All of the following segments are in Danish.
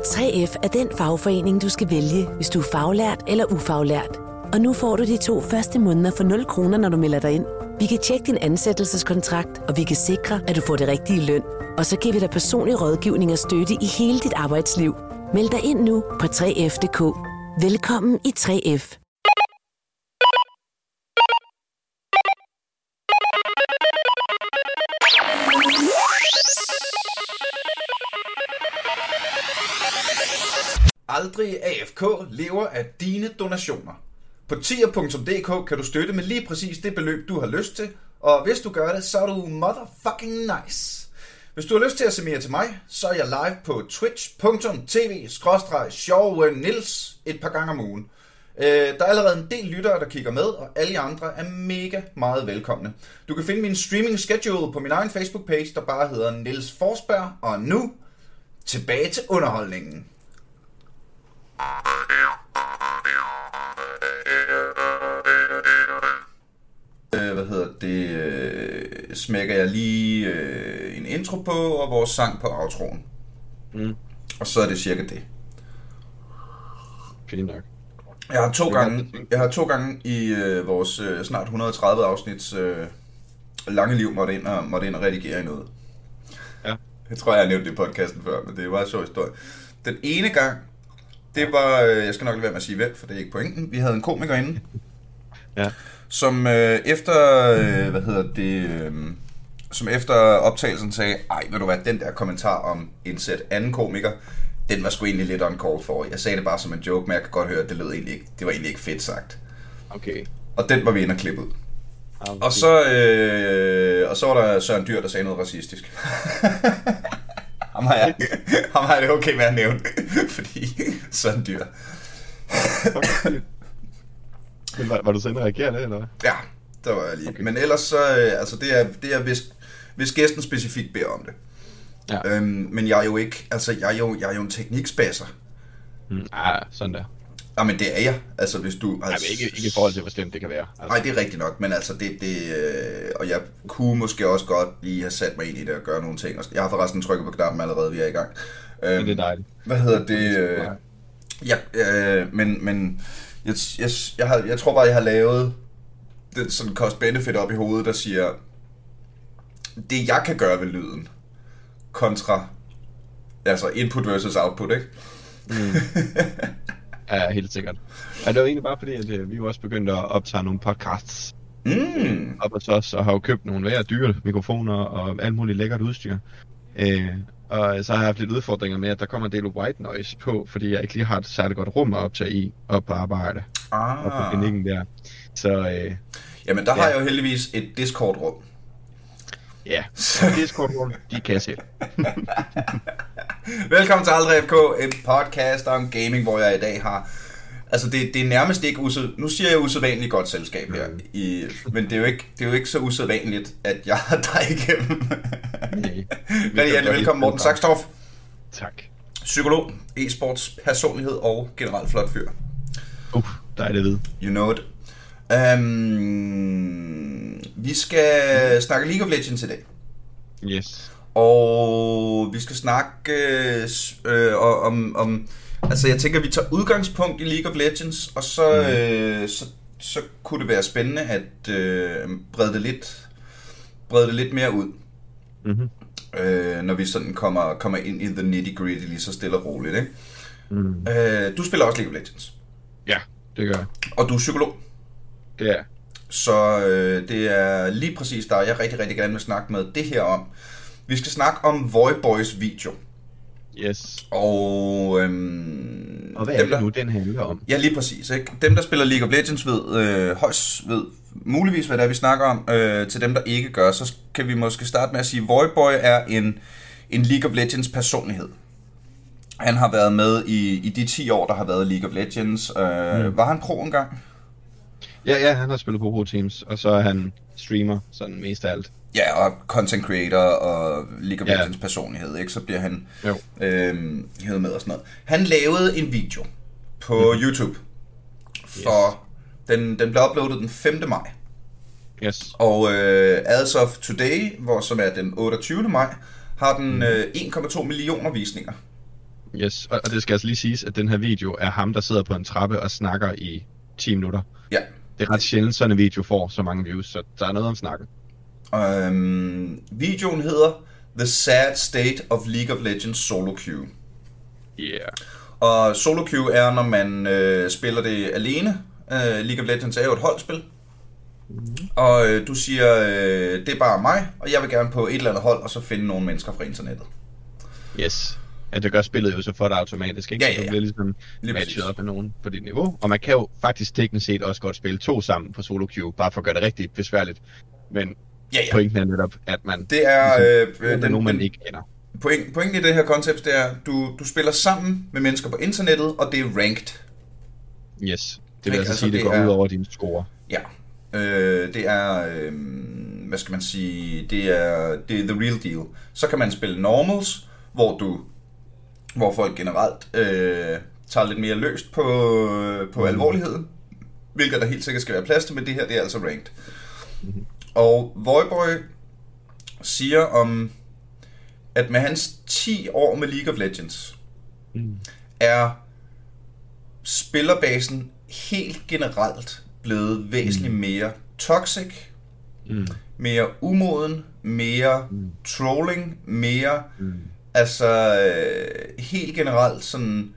3F er den fagforening, du skal vælge, hvis du er faglært eller ufaglært. Og nu får du de 2 første måneder for 0 kroner, når du melder dig ind. Vi kan tjekke din ansættelseskontrakt, og vi kan sikre, at du får det rigtige løn. Og så giver vi dig personlig rådgivning og støtte i hele dit arbejdsliv. Meld dig ind nu på 3F.dk. Velkommen i 3F. Aldrig AFK lever af dine donationer. På tier.dk kan du støtte med lige præcis det beløb, du har lyst til, og hvis du gør det, så er du motherfucking nice. Hvis du har lyst til at se mere til mig, så er jeg live på twitch.tv/sjovnils et par gange om ugen. Der er allerede en del lyttere, der kigger med, og alle jer andre er mega meget velkomne. Du kan finde min streaming schedule på min egen Facebook-page, der bare hedder Niels Forsberg, og nu tilbage til underholdningen. Smækker jeg lige en intro på, og vores sang på outroen. Og så er det cirka det. Fint nok. Jeg har to gange i vores snart 130 afsnits lange liv måtte ind og redigere i noget. Ja. Jeg tror, jeg har nævnt det i podcasten før, men det var en sjov historie. Den ene gang, det var, jeg skal nok lade være med at sige hvem, for det er ikke pointen. Vi havde en komiker inde, ja. Som som efter optagelsen sagde, ved du hvad, den der kommentar om indsæt anden komiker, den var sgu egentlig lidt uncalled for. Jeg sagde det bare som en joke, men jeg kan godt høre, at det var egentlig ikke fedt sagt. Okay. Og den var vi inde og klippe ud. Okay. Og så var der Søren Dyr, der sagde noget racistisk. Ham har det okay med at nævne, fordi Søren Dyr. Okay. Men var du så inde og reagere det, eller hvad? Ja, der var jeg lige. Okay. Men ellers så, det er hvis gæsten specifikt beder om det. Ja. Men jeg er jo ikke, jeg er jo en teknikspasser. Sådan der. Men det er jeg. Altså hvis du... Altså, ikke i forhold til, hvor slemt det kan være. Altså. Nej, det er rigtigt nok, men altså og jeg kunne måske også godt lige have sat mig ind i det og gøre nogle ting. Jeg har forresten trykket på knappen allerede, vi er i gang. Det er dejligt. Hvad hedder det? Men jeg tror bare, jeg har lavet den sådan cost-benefit op i hovedet, der siger, det jeg kan gøre ved lyden, kontra, altså input versus output, ikke? Ja, helt sikkert. Ja, det var egentlig bare fordi, at vi jo også begyndte at optage nogle podcasts op hos os, og har jo købt nogle værre dyre mikrofoner og alt muligt lækkert udstyr. Og så har jeg haft lidt udfordringer med, at der kommer en del white noise på, fordi jeg ikke lige har et særligt godt rum at optage i, op på arbejde. Og på klinikken der. Så, jamen, der har jeg jo heldigvis et Discord-rum. Ja, Discord-rum, de kan selv. Velkommen til Aldrig AFK, en podcast om gaming, hvor jeg i dag har... Altså, det er nærmest ikke nu siger jeg usædvanligt godt selskab her, men det er jo ikke så usædvanligt, at jeg har dig igennem. Rigtig hjertelig velkommen, Morten Saxtorff. Tak. Psykolog, e-sports personlighed og generelt flot fyr. Der er det ved. You know it. Vi skal snakke League of Legends i dag. Yes. Og vi skal snakke om altså jeg tænker, vi tager udgangspunkt i League of Legends, og så kunne det være spændende at brede det lidt mere ud. Når vi sådan kommer ind i the nitty-gritty lige så stille og roligt, ikke? Du spiller også League of Legends. Ja, det gør jeg. Og du er psykolog. Det er. Så det er lige præcis der, jeg rigtig, rigtig gerne vil snakke med det her om. Vi skal snakke om Voyboys video. Yes. Og hvad er det nu, den handler om? Ja, lige præcis, ikke? Dem, der spiller League of Legends, ved muligvis, hvad det er, vi snakker om. Til dem, der ikke gør, så kan vi måske starte med at sige, at Voyboy er en League of Legends personlighed. Han har været med i de 10 år, der har været League of Legends. Var han pro engang? Ja, han har spillet på Pro Teams, og så er han streamer, sådan mest af alt. Ja, og content creator og League of Legends personlighed, ikke? Så bliver han hævet med og sådan noget. Han lavede en video på YouTube, for den blev uploadet den 5. maj. Yes. Og as of today, som er den 28. maj, har den 1,2 millioner visninger. Yes, og det skal altså lige siges, at den her video er ham, der sidder på en trappe og snakker i 10 minutter. Ja. Det er ret sjældent, sådan en video får så mange views, så der er noget om snakken. Videoen hedder The Sad State of League of Legends Solo Queue. Yeah. Og solo queue er, når man spiller det alene. League of Legends er jo et holdspil. Og du siger, det er bare mig, og jeg vil gerne på et eller andet hold, og så finde nogle mennesker fra internettet. Yes. Ja, det gør spillet jo så for dig automatisk, ikke? Ja. Så du bliver ligesom matchet op med nogen på dit niveau. Og man kan jo faktisk teknisk set også godt spille 2 sammen på solo queue, bare for at gøre det rigtig besværligt. Men pointen er netop, at man det er ligesom, nogen, man ikke kender. Pointen i det her koncept, det er, du spiller sammen med mennesker på internettet, og det er ranked. Yes, det vil altså sige, det går ud over dine score. Ja, det er, hvad skal man sige, det er the real deal. Så kan man spille normals, hvor folk generelt tager lidt mere løst på alvorligheden, hvilket der helt sikkert skal være plads til, men det her, det er altså ranked. Og Voyboy siger om, at med hans 10 år med League of Legends, er spillerbasen helt generelt blevet væsentligt mere toxic, mere umoden, mere trolling, mere, altså helt generelt sådan,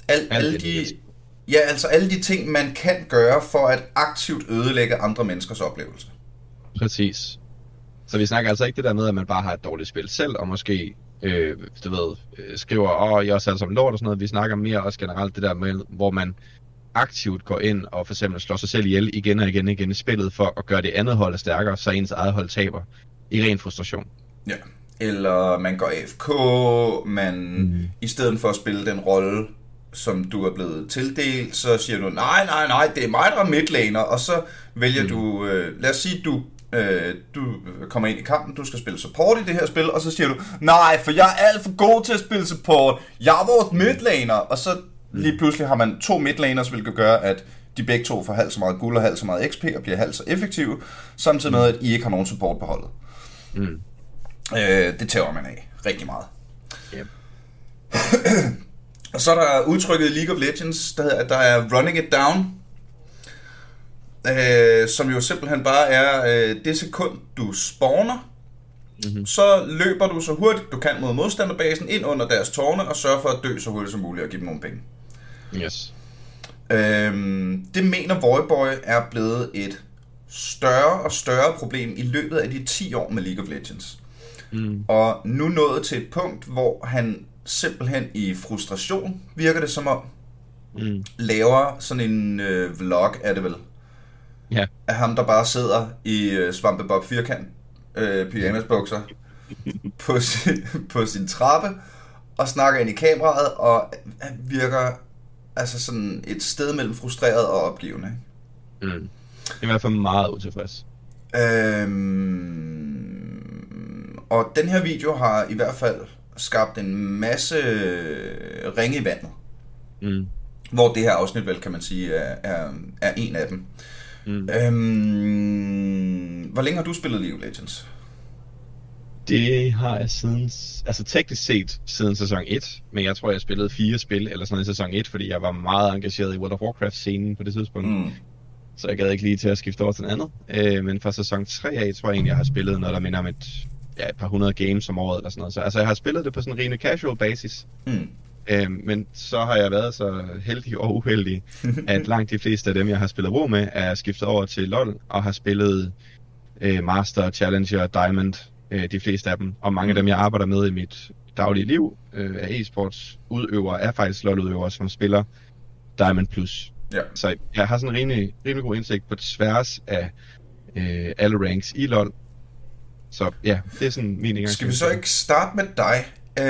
alle de ting, man kan gøre for at aktivt ødelægge andre menneskers oplevelse. Præcis. Så vi snakker altså ikke det der med, at man bare har et dårligt spil selv, og måske, skriver, jeg er også alle sammen lort og sådan noget. Vi snakker mere også generelt det der med, hvor man aktivt går ind og for eksempel slår sig selv ihjel igen og igen i spillet, for at gøre det andet hold stærkere, så ens eget hold taber i ren frustration. Ja, eller man går AFK, i stedet for at spille den rolle, som du er blevet tildelt, så siger du, nej, det er mig, der er midlaner, og så vælger du, lad os sige, du kommer ind i kampen, du skal spille support i det her spil, og så siger du, nej, for jeg er alt for god til at spille support, jeg er vores midlaner, og så lige pludselig har man 2 midlaners, hvilket gør, at de begge to får halvt så meget guld og halvt så meget XP, og bliver halvt så effektive, samtidig med, at I ikke har nogen support på holdet. Det tæver man af rigtig meget. Yep. Og så er der udtrykket i League of Legends, der hedder, at der er running it down, som jo simpelthen bare er det sekund, du spawner, så løber du så hurtigt du kan mod modstanderbasen ind under deres tårne og sørger for at dø så hurtigt som muligt og give dem nogle penge. Yes. Det mener Voyboy er blevet et større og større problem i løbet af de 10 år med League of Legends. Og nu nået til et punkt, hvor han simpelthen i frustration, virker det som om, laver sådan en vlog, er det vel? Ja. Af ham, der bare sidder i Svampebob firkant, pyjamasbukser, på sin trappe, og snakker ind i kameraet, og virker altså sådan et sted mellem frustreret og opgivende. I hvert fald meget utilfreds. Og den her video har i hvert fald skabt en masse ringe i vandet. Hvor det her afsnit vel, kan man sige, er en af dem. Hvor længe har du spillet League of Legends? Det har jeg siden, altså teknisk set siden sæson 1, men jeg tror jeg spillede 4 spil eller sådan i sæson 1, fordi jeg var meget engageret i World of Warcraft-scenen på det tidspunkt. Så jeg gad ikke lige til at skifte over til den andet. Men fra sæson 3 af, tror jeg egentlig, jeg har spillet noget, der minder om et par 100 games om året eller sådan noget. Så altså, jeg har spillet det på sådan en rimelig casual basis. Men så har jeg været så heldig og uheldig, at langt de fleste af dem, jeg har spillet WoW med, er skiftet over til LoL og har spillet Master, Challenger, Diamond, de fleste af dem. Og mange af dem, jeg arbejder med i mit daglige liv af e-sports udøvere, er faktisk LoL-udøvere, som spiller Diamond Plus. Ja. Så jeg har sådan en rimelig god indsigt på tværs af alle ranks i LoL. Så ja, det er sådan min indgang. Skal vi så ikke starte med dig?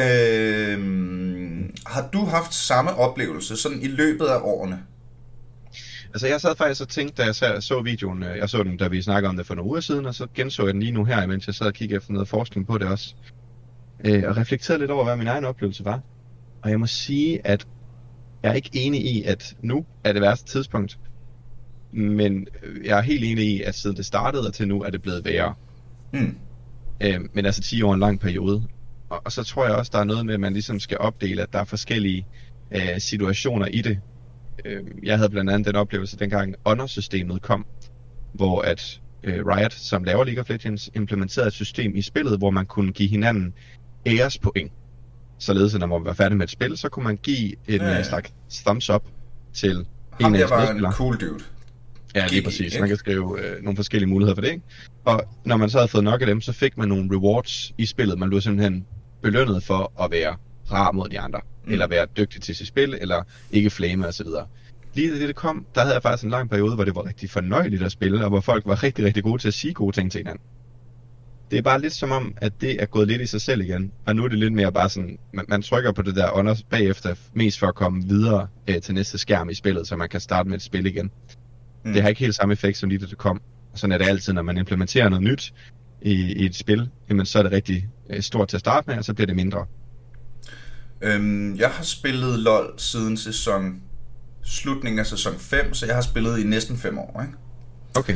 Har du haft samme oplevelse sådan i løbet af årene? Altså jeg sad faktisk og tænkte, da jeg så videoen, jeg så den, da vi snakkede om det for nogle uger siden, og så genså jeg den lige nu her, mens jeg sad og kiggede efter noget forskning på det også. Og reflekterede lidt over, hvad min egen oplevelse var. Og jeg må sige, at jeg er ikke enig i, at nu er det værste tidspunkt. Men jeg er helt enig i, at siden det startede og til nu, er det blevet værre. Men altså 10 år en lang periode. Og så tror jeg også, der er noget med, at man ligesom skal opdele, at der er forskellige situationer i det. Jeg havde blandt andet den oplevelse, dengang Honor-systemet kom, hvor at Riot, som laver League of Legends, implementerede et system i spillet, hvor man kunne give hinanden ærespoint. Således, at når man var færdig med et spil, så kunne man give en slags thumbs up til ham en af var en cool dude. Ja, lige præcis. Man kan skrive nogle forskellige muligheder for det, ikke? Og når man så havde fået nok af dem, så fik man nogle rewards i spillet. Man blev simpelthen belønnet for at være rar mod de andre, eller være dygtig til sit spil, eller ikke flame og så videre. Lige da det kom, der havde jeg faktisk en lang periode, hvor det var rigtig fornøjeligt at spille, og hvor folk var rigtig, rigtig gode til at sige gode ting til hinanden. Det er bare lidt som om, at det er gået lidt i sig selv igen, og nu er det lidt mere bare sådan, man trykker på det der under bagefter, mest for at komme videre til næste skærm i spillet, så man kan starte med et spil igen. Det har ikke helt samme effekt, som lige da det kom. Sådan er det altid, når man implementerer noget nyt i et spil, jamen så er det rigtig stort til at starte med, og så bliver det mindre. Jeg har spillet LoL siden slutningen af sæson 5, så jeg har spillet i næsten 5 år, ikke? Okay.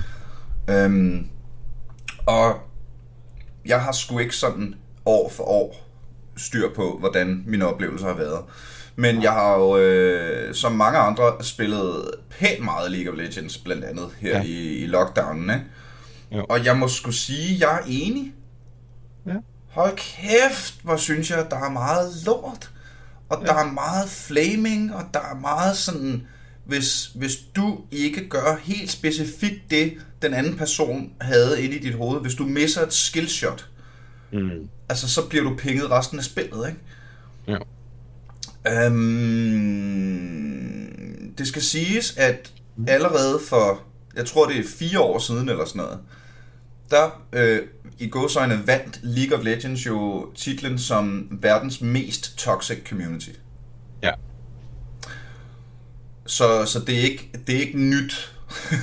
Og jeg har sgu ikke sådan år for år styr på, hvordan mine oplevelser har været. Men jeg har jo, som mange andre, spillet pænt meget League of Legends, blandt andet her i lockdownen, ikke? Jo. Og jeg må sgu sige, jeg er enig. Ja. Hold kæft, hvor synes jeg, der er meget lort. Og der er meget flaming, og der er meget sådan, hvis du ikke gør helt specifikt det, den anden person havde inde i dit hoved, hvis du misser et skillshot, altså så bliver du pinget resten af spillet, ikke? Ja. Det skal siges, at allerede for, jeg tror det er 4 år siden eller sådan noget, der i gåseøjne vandt League of Legends jo titlen som verdens mest toxic community. Ja. Så det er ikke nyt.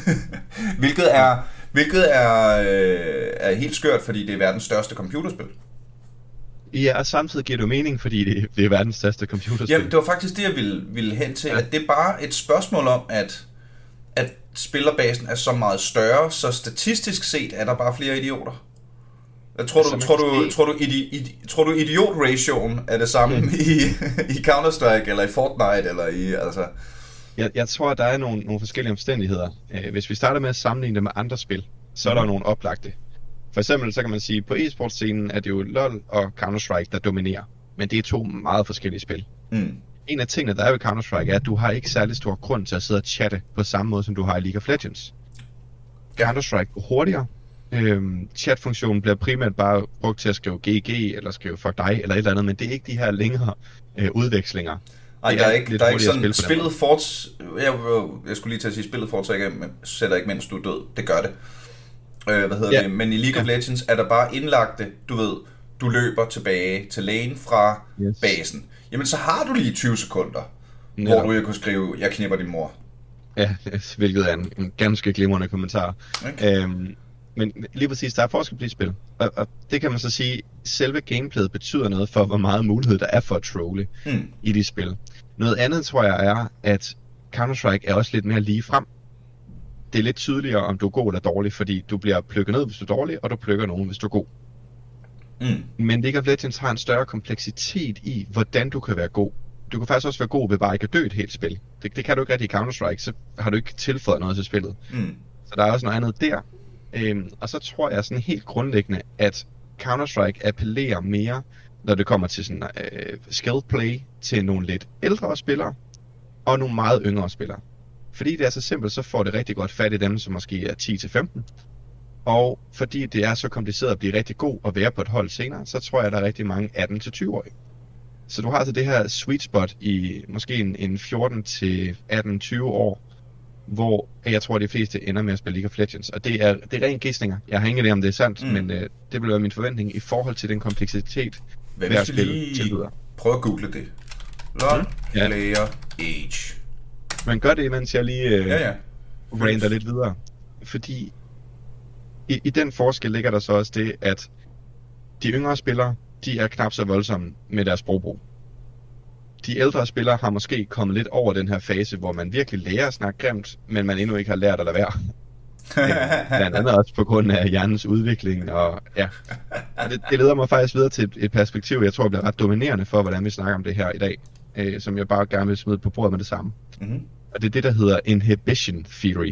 hvilket er helt skørt, fordi det er verdens største computerspil. Ja, og samtidig giver det mening, fordi det er verdens største computerspil. Jamen, det var faktisk det, jeg ville hen til. At det er bare et spørgsmål om, at spillerbasen er så meget større, så statistisk set er der bare flere idioter. Tror du idiot-ratioen er det samme i Counter-Strike, eller i Fortnite, eller i, altså... Jeg tror, der er nogle forskellige omstændigheder. Hvis vi starter med at sammenligne det med andre spil, så er der nogle oplagte. For eksempel, så kan man sige, på e-sportscenen er det jo LoL og Counter-Strike, der dominerer. Men det er 2 meget forskellige spil. En af tingene, der er ved Counter-Strike, er, at du har ikke særlig stor grund til at sidde og chatte på samme måde, som du har i League of Legends. Counter-Strike går hurtigere. Chat-funktionen bliver primært bare brugt til at skrive GG, eller skrive fuck dig, eller et eller andet, men det er ikke de her længere udvekslinger. Nej, der er ikke sådan, spillet jeg skulle lige til at sige, spillet fortsætter ikke, mens du er død. Det gør det. Det? Men i League of Legends er der bare indlagte, du ved, du løber tilbage til lane fra basen. Jamen, så har du lige 20 sekunder, hvor du kunne skrive, jeg knipper din mor. Ja, hvilket er en ganske glimrende kommentar. Okay. Men lige præcis, der er forskel på de spil. Og det kan man så sige, selve gameplayet betyder noget for, hvor meget mulighed der er for at trolle i de spil. Noget andet, tror jeg, er, at Counter-Strike er også lidt mere lige frem. Det er lidt tydeligere, om du er god eller dårlig, fordi du bliver plukket ned, hvis du er dårlig, og du plukker nogen, hvis du er god. Men League of Legends har en større kompleksitet i, hvordan du kan være god. Du kan faktisk også være god ved bare ikke at dø et helt spil. Det kan du ikke rigtig i Counter-Strike, så har du ikke tilføjet noget til spillet. Så der er også noget andet der. Og så tror jeg sådan helt grundlæggende, at Counter-Strike appellerer mere, når det kommer til sådan skill play, til nogle lidt ældre spillere, og nogle meget yngre spillere. Fordi det er så simpelt, så får det rigtig godt fat i dem, som måske er 10-15. Og fordi det er så kompliceret at blive rigtig god og være på et hold senere, så tror jeg, der er rigtig mange 18-20-årige. Så du har altså det her sweet spot i måske en 14-18-20 år, hvor jeg tror, de fleste ender med at spille League of Legends. Og det er ren gidsninger. Jeg har ingen idé om det er sandt, men det vil være min forventning i forhold til den kompleksitet, hver spil tilbyder. Prøv at google det. LoL Player Age. Men gør det, mens jeg lige ranter lidt videre. Fordi i den forskel ligger der så også det, at de yngre spillere, de er knap så voldsomme med deres sprogbrug. De ældre spillere har måske kommet lidt over den her fase, hvor man virkelig lærer at snakke grimt, men man endnu ikke har lært at lade være. Blandt andet også på grund af hjernens udvikling, og ja. Det leder mig faktisk videre til et perspektiv, jeg tror bliver ret dominerende for, hvordan vi snakker om det her i dag, som jeg bare gerne vil smide på bordet med det samme. Mm-hmm. Og det er det, der hedder inhibition theory.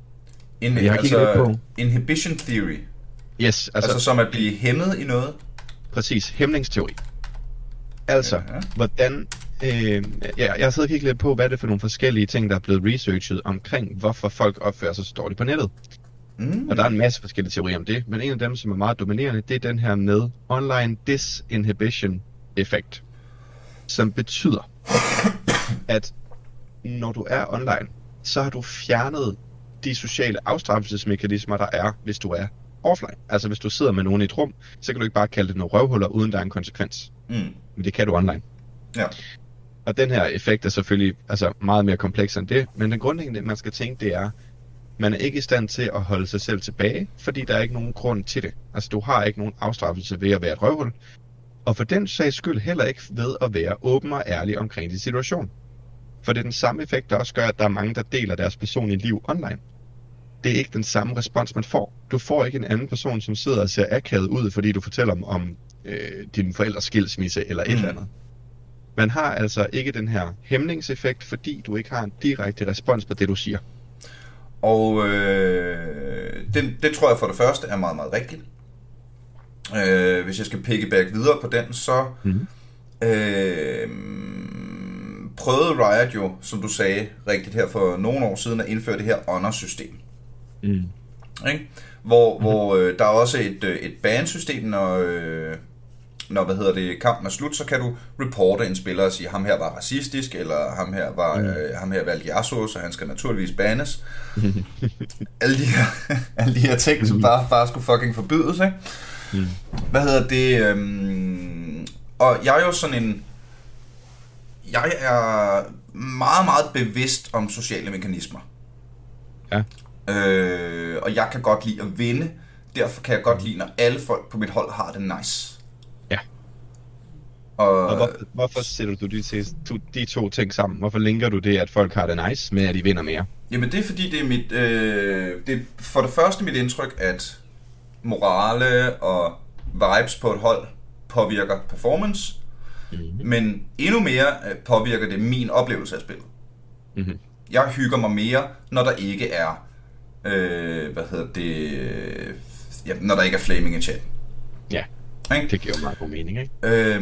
Inhibition theory? Yes. Altså som at blive hæmmet i noget? Præcis, hæmningsteori. Altså, hvordan... jeg har siddet og kigget lidt på, hvad det er for nogle forskellige ting, der er blevet researchet omkring, hvorfor folk opfører sig så dårligt på nettet. Og der er en masse forskellige teorier om det, men en af dem, som er meget dominerende, det er den her med online disinhibition effekt, som betyder, at når du er online, så har du fjernet de sociale afstraffelsesmekanismer, der er, hvis du er offline. Altså hvis du sidder med nogen i et rum, så kan du ikke bare kalde det nogle røvhuller, uden der er en konsekvens. Men det kan du online. Ja. Og den her effekt er selvfølgelig meget mere kompleks end det, men den grundlæggende, man skal tænke, det er, man er ikke i stand til at holde sig selv tilbage, fordi der er ikke nogen grund til det. Altså du har ikke nogen afstraffelse ved at være et røvhul, og for den sags skyld heller ikke ved at være åben og ærlig omkring din situation. For det er den samme effekt, der også gør, at der er mange, der deler deres personlige liv online. Det er ikke den samme respons, man får. Du får ikke en anden person, som sidder og ser akavet ud, fordi du fortæller om din forældres skilsmisse eller et eller andet. Man har altså ikke den her hæmningseffekt, fordi du ikke har en direkte respons på det, du siger. Og det tror jeg for det første er meget, meget rigtigt. Hvis jeg skal piggyback videre på den, så prøvede Riot jo, som du sagde rigtigt her for nogle år siden, at indføre det her honor-system. Ikke? Hvor der er også et ban-system, når kampen er slut, så kan du reporte en spiller og sige, ham her var racistisk, eller ham her valgte Yasuo, så han skal naturligvis bannes. alle de her ting, som bare skulle fucking forbydes, ikke? Og jeg er jo sådan en... Jeg er meget, meget bevidst om sociale mekanismer. Ja. Og jeg kan godt lide at vinde. Derfor kan jeg godt lide, når alle folk på mit hold har det nice. Ja. Og hvorfor sætter du de to ting sammen? Hvorfor linker du det, at folk har det nice, med at de vinder mere? Jamen det er fordi, det er for det første mit indtryk, at morale og vibes på et hold påvirker performance. Men endnu mere påvirker det min oplevelse af spillet. Jeg hygger mig mere, når der ikke er når der ikke er flaming i chat. Ja, det giver jo meget god mening, ikke?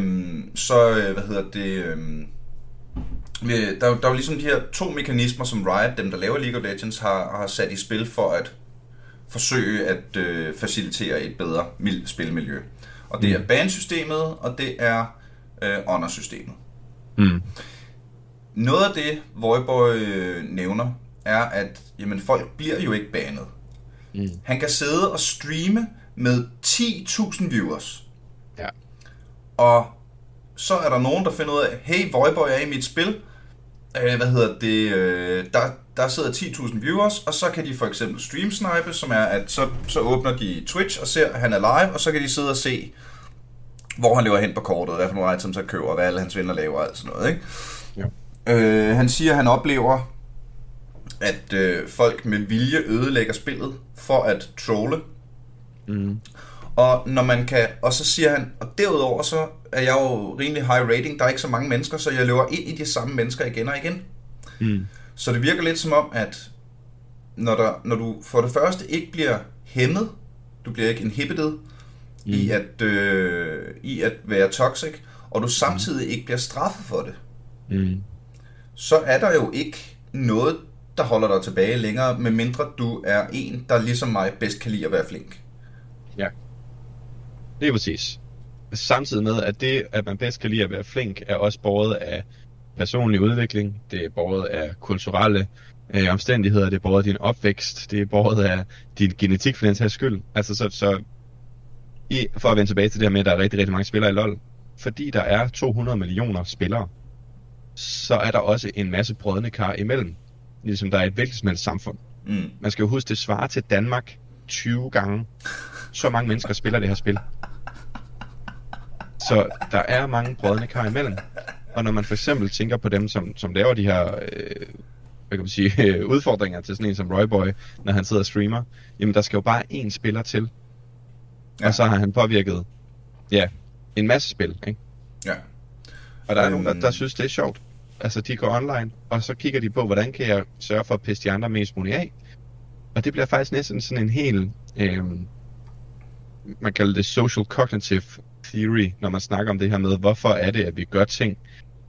Der er jo ligesom de her to mekanismer, som Riot, dem der laver League of Legends, har sat i spil for at forsøge at facilitere et bedre spilmiljø. Og det er ban-systemet, og det er honor-systemet. Noget af det, Voiboy nævner, er, at jamen, folk bliver jo ikke banet. Han kan sidde og streame med 10.000 viewers. Ja. Og så er der nogen, der finder ud af, hey, Voiboy er i mit spil. Der sidder 10.000 viewers, og så kan de for eksempel streamsnipe, som er, at så åbner de Twitch og ser, at han er live, og så kan de sidde og se, hvor han løber hen på kortet, hvad for nogle items han køber, hvad alle hans venner laver, og alt sådan noget, ikke? Ja. Han siger, at han oplever, at folk med vilje ødelægger spillet for at trolle. Og når man kan, og så siger han, og derudover så er jeg jo rimelig high rating, der er ikke så mange mennesker, så jeg løber ind i de samme mennesker igen og igen. Så det virker lidt som om, at når du for det første ikke bliver hæmmet, du bliver ikke inhibited i at være toxic, og du samtidig ikke bliver straffet for det, så er der jo ikke noget, der holder dig tilbage længere, medmindre du er en, der ligesom mig bedst kan lide at være flink. Ja, det er præcis. Samtidig med, at det, at man bedst kan lide at være flink, er også båret af personlig udvikling, det er båret af kulturelle omstændigheder, det er båret af din opvækst, det er båret af din genetik for den sags skyld. Altså for at vende tilbage til det her med, at der er rigtig, rigtig mange spillere i LoL, fordi der er 200 millioner spillere, så er der også en masse brødne kar imellem, ligesom der er et hvilket som helst samfund. Man skal jo huske, det svarer til Danmark 20 gange. Så mange mennesker spiller det her spil. Så der er mange brødne kar imellem. Og når man for eksempel tænker på dem, som laver de her udfordringer til sådan en som Royboy, når han sidder og streamer, jamen der skal jo bare én spiller til. Ja. Og så har han påvirket Ja, en masse spil, ikke? Ja. Og der er nogen, der synes, det er sjovt. Altså, de går online, og så kigger de på, hvordan kan jeg sørge for at pisse de andre mest muligt af. Og det bliver faktisk næsten sådan en hel, man kalder det social cognitive theory, når man snakker om det her med, hvorfor er det, at vi gør ting.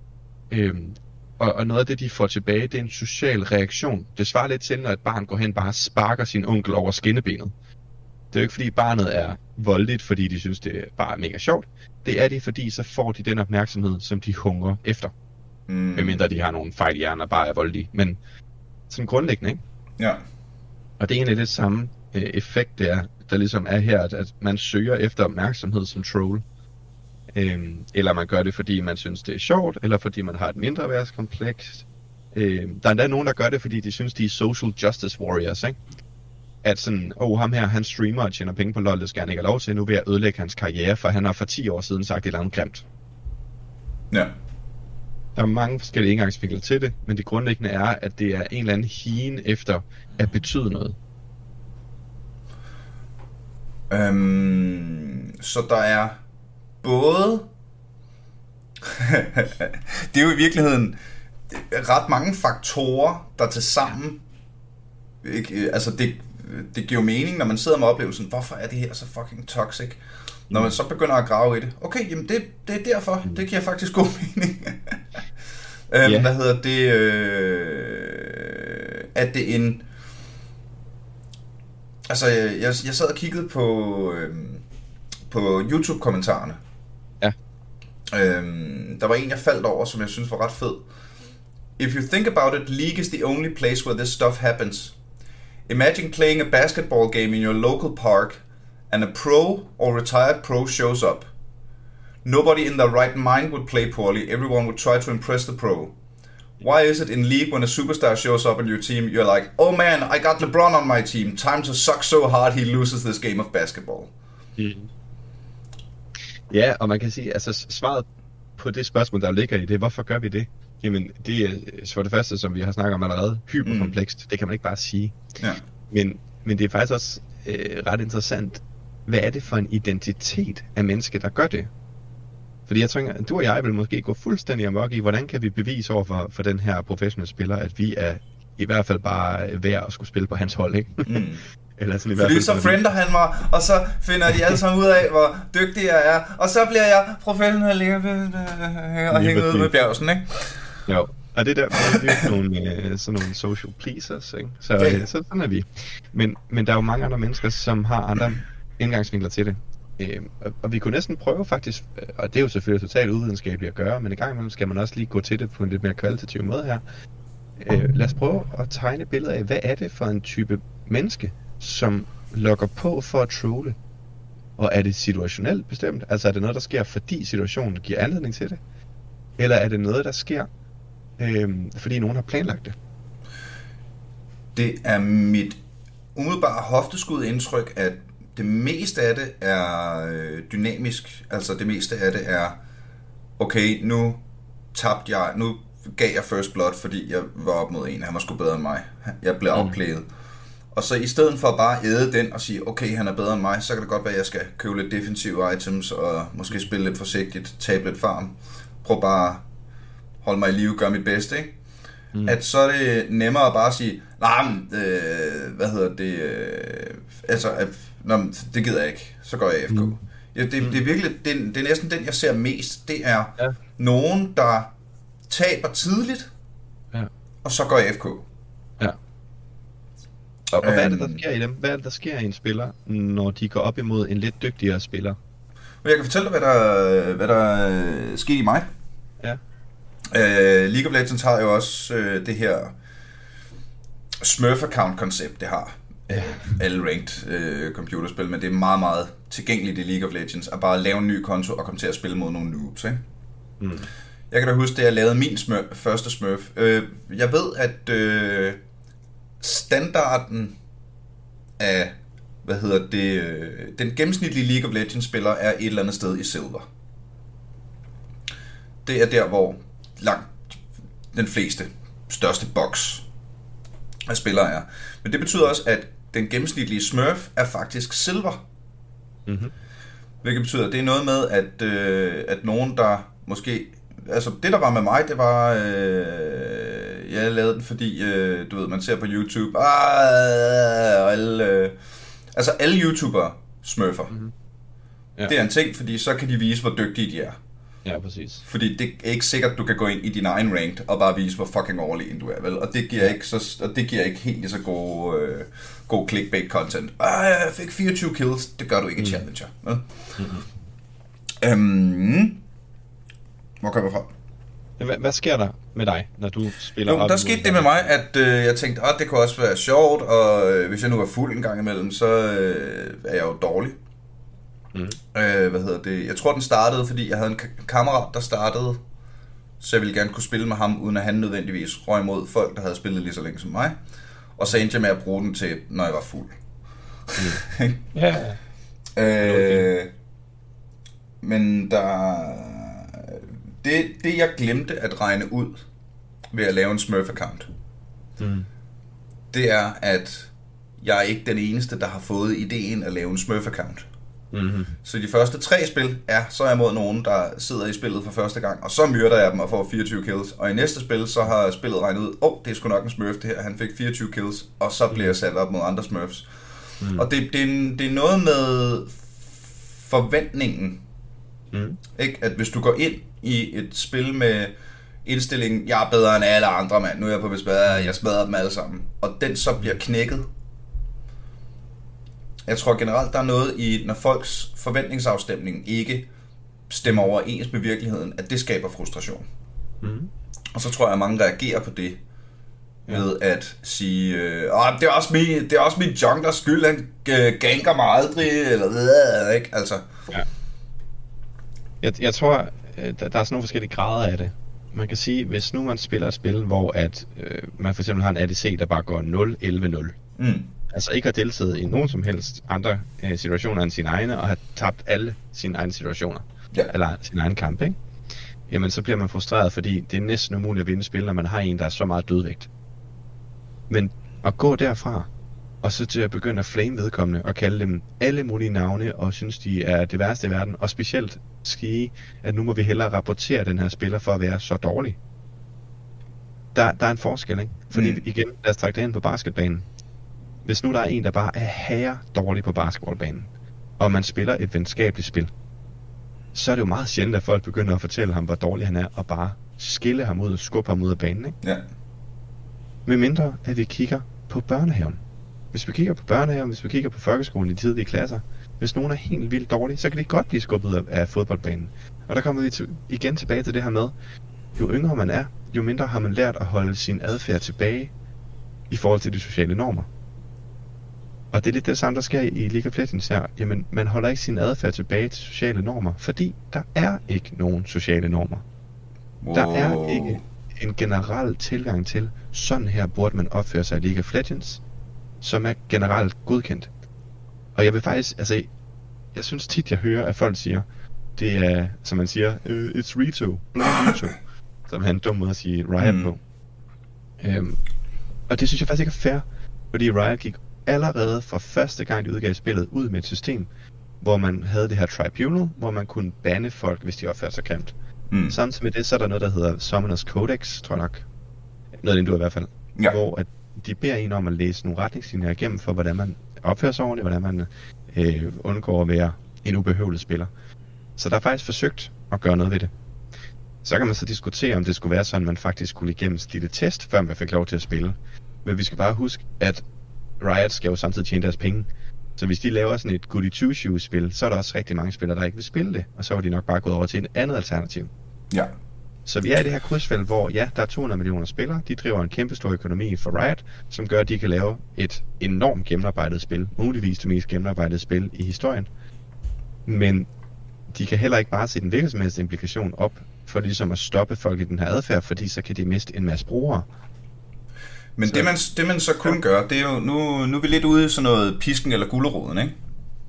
Og noget af det, de får tilbage, det er en social reaktion. Det svarer lidt til, når et barn går hen bare sparker sin onkel over skinnebenet. Det er jo ikke, fordi barnet er voldeligt, fordi de synes, det er bare mega sjovt. Det er det, fordi så får de den opmærksomhed, som de hungrer efter. Medmindre de har nogle fejl i hjernen og bare er voldelige. Men sådan grundlæggende, ikke? Ja. Og det er egentlig det samme effekt, der ligesom er her, at man søger efter opmærksomhed som troll. Eller man gør det, fordi man synes, det er sjovt, eller fordi man har et mindreværdskompleks. Der er endda nogen, der gør det, fordi de synes, de er social justice warriors, ikke? At sådan, ham her, han streamer og tjener penge på LOL, det skal han ikke have lov til, nu vil jeg ødelægge hans karriere, for han har for 10 år siden sagt et eller andet grimt. Ja. Der er mange forskellige indgangsvinkler til det, men det grundlæggende er, at det er en eller anden higen efter at betyde noget. Så der er både det er jo i virkeligheden ret mange faktorer, der til sammen altså det giver jo mening, når man sidder med oplevelsen, hvorfor er det her så fucking toxic? Når man så begynder at grave i det. Okay, jamen det er derfor. Det giver faktisk god mening. Hvad hedder det? At det en... Altså, jeg sad og kiggede på YouTube-kommentarerne. Ja. Der var en, jeg faldt over, som jeg synes var ret fed. If you think about it, League is the only place where this stuff happens. Imagine playing a basketball game in your local park, and a pro or retired pro shows up. Nobody in their right mind would play poorly. Everyone would try to impress the pro. Why is it in League when a superstar shows up on your team, you're like, oh man, I got LeBron on my team. Time to suck so hard he loses this game of basketball. Ja, og man kan sige, altså svaret på det spørgsmål, der ligger i det, hvorfor gør vi det? Jamen, det er for det første, som vi har snakket om allerede, hyperkomplekst. Det kan man ikke bare sige. Ja. Men det er faktisk også ret interessant. Hvad er det for en identitet af mennesker, der gør det? Fordi jeg tænker, du og jeg vil måske gå fuldstændig amok i, hvordan kan vi bevise over for den her professionelle spiller, at vi er i hvert fald bare værd at skulle spille på hans hold, ikke? Eller sådan i hvert fald. Fordi så friender han mig, og så finder de alle sammen ud af, hvor dygtig jeg er, og så bliver jeg professionel og hænger ud med bjergsen, ikke? Jo, og det der er jo sådan nogle social pleasers, ikke? Så sådan er vi. Men der er jo mange andre mennesker, som har andre indgangsvinkler til det. Og vi kunne næsten prøve faktisk, og det er jo selvfølgelig totalt uvidenskabeligt at gøre, men i gang imellem skal man også lige gå til det på en lidt mere kvalitativ måde her. Lad os prøve at tegne et billede af, hvad er det for en type menneske, som lokker på for at trolle? Og er det situationelt bestemt? Altså er det noget, der sker, fordi situationen giver anledning til det? Eller er det noget, der sker, fordi nogen har planlagt det? Det er mit umiddelbare hofteskud indtryk, at det meste af det er dynamisk. Altså det meste af det er, okay, nu gav jeg first blood, fordi jeg var op mod en, han var sgu bedre end mig. Jeg blev outplayet. Og så i stedet for at bare æde den og sige, okay, han er bedre end mig, så kan det godt være, at jeg skal købe lidt defensive items, og måske spille lidt forsigtigt, tabe lidt farm. Prøv bare at holde mig i live, gøre mit bedste, ikke? At så er det nemmere at bare sige, det gider jeg ikke, så går jeg AFK. Ja, det er virkelig, det er næsten den, jeg ser mest. Det er nogen, der taber tidligt, og så går AFK. Ja. Og hvad er det, der sker i dem? Hvad er det, der sker i en spiller, når de går op imod en lidt dygtigere spiller? Jeg kan fortælle dig, hvad der skete i mig. Ja. League of Legends har jo også det her Smurf-account-koncept, det har alle ranked computerspil, men det er meget, meget tilgængeligt i League of Legends at bare lave en ny konto og komme til at spille mod nogle noobs, ikke? Jeg kan da huske, at jeg lavede min første Smurf. Jeg ved, at standarden af, den gennemsnitlige League of Legends spiller er et eller andet sted i silver. Det er der, hvor langt den fleste, største box af spillere er. Men det betyder også, at den gennemsnitlige Smurf er faktisk silver. Hvilket betyder, det er noget med, at nogen, der måske... Altså, det der var med mig, det var... jeg lavede den, fordi, du ved, man ser på YouTube... og alle YouTubere smurfer. Mm-hmm. Ja. Det er en ting, fordi så kan de vise, hvor dygtige de er. Ja, præcis. Fordi det er ikke sikkert, at du kan gå ind i din egen ranked og bare vise, hvor fucking overlegen du er, vel? Og det giver ikke helt lige så god clickbait-content. Jeg fik 24 kills. Det gør du ikke i Challenger. Mm-hmm. Hvor kommer jeg fra? Hvad sker der med dig, når du spiller op? Der skete det med mig, at jeg tænkte, det kunne også være sjovt, og hvis jeg nu var fuld en gang imellem, så er jeg jo dårlig. Jeg tror, den startede, fordi jeg havde en kammerat, der startede, så jeg ville gerne kunne spille med ham, uden at han nødvendigvis røg mod folk, der havde spillet lige så længe som mig. Og så endte jeg med at bruge den til, når jeg var fuld. Men det jeg glemte at regne ud ved at lave en Smurf-account, det er, at jeg er ikke den eneste, der har fået ideen at lave en Smurf-account. Mm-hmm. Så de første 3 spil, så er jeg mod nogen, der sidder i spillet for første gang, og så myrder jeg dem og får 24 kills. Og i næste spil, så har spillet regnet ud, det er sgu nok en Smurf det her, han fik 24 kills, og så bliver jeg sat op mod andre Smurfs. Og det er noget med forventningen. Ikke? At hvis du går ind i et spil med indstillingen, jeg er bedre end alle andre, mand, nu er jeg på bespadre, jeg smadrer dem alle sammen, og den så bliver knækket. Jeg tror generelt, der er noget i, når folks forventningsafstemning ikke stemmer overens med virkeligheden, at det skaber frustration. Og så tror jeg, at mange reagerer på det ved at sige, det er også min junglers skyld, han ganker mig aldrig, eller ikke, altså. Ja. Jeg tror, der er sådan nogle forskellige grader af det. Man kan sige, hvis nu man spiller et spil, hvor man for eksempel har en ADC, der bare går 0-11-0. Altså ikke har deltaget i nogen som helst andre situationer end sine egne, og har tabt alle sine egne situationer. Ja. Eller sin egen kamp, ikke? Jamen så bliver man frustreret, fordi det er næsten umuligt at vinde spil, når man har en, der er så meget dødvægt. Men at gå derfra, og så til at begynde at flame vedkommende, og kalde dem alle mulige navne, og synes de er det værste i verden, og specielt sige, at nu må vi hellere rapportere den her spiller for at være så dårlig. Der er en forskel, ikke? Fordi igen, lad os trække det ind på basketbanen. Hvis nu der er en, der bare er herre dårlig på basketballbanen, og man spiller et venskabeligt spil, så er det jo meget sjældent, at folk begynder at fortælle ham, hvor dårlig han er, og bare skille ham ud og skubbe ham ud af banen, ikke? Ja. Med mindre, at vi kigger på børnehaven. Hvis vi kigger på børnehaven, hvis vi kigger på folkeskolen i tidlige klasser, hvis nogen er helt vildt dårlige, så kan de godt blive skubbet af fodboldbanen. Og der kommer vi igen tilbage til det her med, jo yngre man er, jo mindre har man lært at holde sin adfærd tilbage i forhold til de sociale normer. Og det er lidt det samme, der sker i League of Legends her. Jamen, man holder ikke sin adfærd tilbage til sociale normer, fordi der er ikke nogen sociale normer. Wow. Der er ikke en generel tilgang til, sådan her burde man opføre sig i League of Legends, som er generelt godkendt. Og jeg vil faktisk, jeg synes tit, jeg hører, at folk siger, det er, som man siger, it's Rito, Rito, som er en dum måde at sige Riot på. Og det synes jeg faktisk ikke er fair, fordi Riot gik allerede fra første gang, de udgav spillet, ud med et system, hvor man havde det her tribunal, hvor man kunne banne folk, hvis de opførte sig grimt. Samtidig med det, så er der noget, der hedder Summoners Codex, tror jeg nok. Noget af det, du i hvert fald. Ja. Hvor at de beder en om at læse nogle retningslinjer igennem for, hvordan man opfører sig ordentligt, hvordan man undgår at være en ubehøvlet spiller. Så der er faktisk forsøgt at gøre noget ved det. Så kan man så diskutere, om det skulle være sådan, at man faktisk skulle igennem lille test, før man fik lov til at spille. Men vi skal bare huske, at Riot skal jo samtidig tjene deres penge. Så hvis de laver sådan et goody two-shoes spil, så er der også rigtig mange spillere, der ikke vil spille det. Og så var de nok bare gået over til et andet alternativ. Ja. Så vi er i det her krydsfelt, hvor der er 200 millioner spillere. De driver en kæmpe stor økonomi for Riot, som gør, at de kan lave et enormt gennemarbejdet spil. Muligvis det mest gennemarbejdede spil i historien. Men de kan heller ikke bare se den virksomheds implikation op, for ligesom at stoppe folk i den her adfærd, fordi så kan de miste en masse brugere. Men det man så kun gør, det er jo, nu er vi lidt ude i sådan noget pisken eller guleroden, ikke?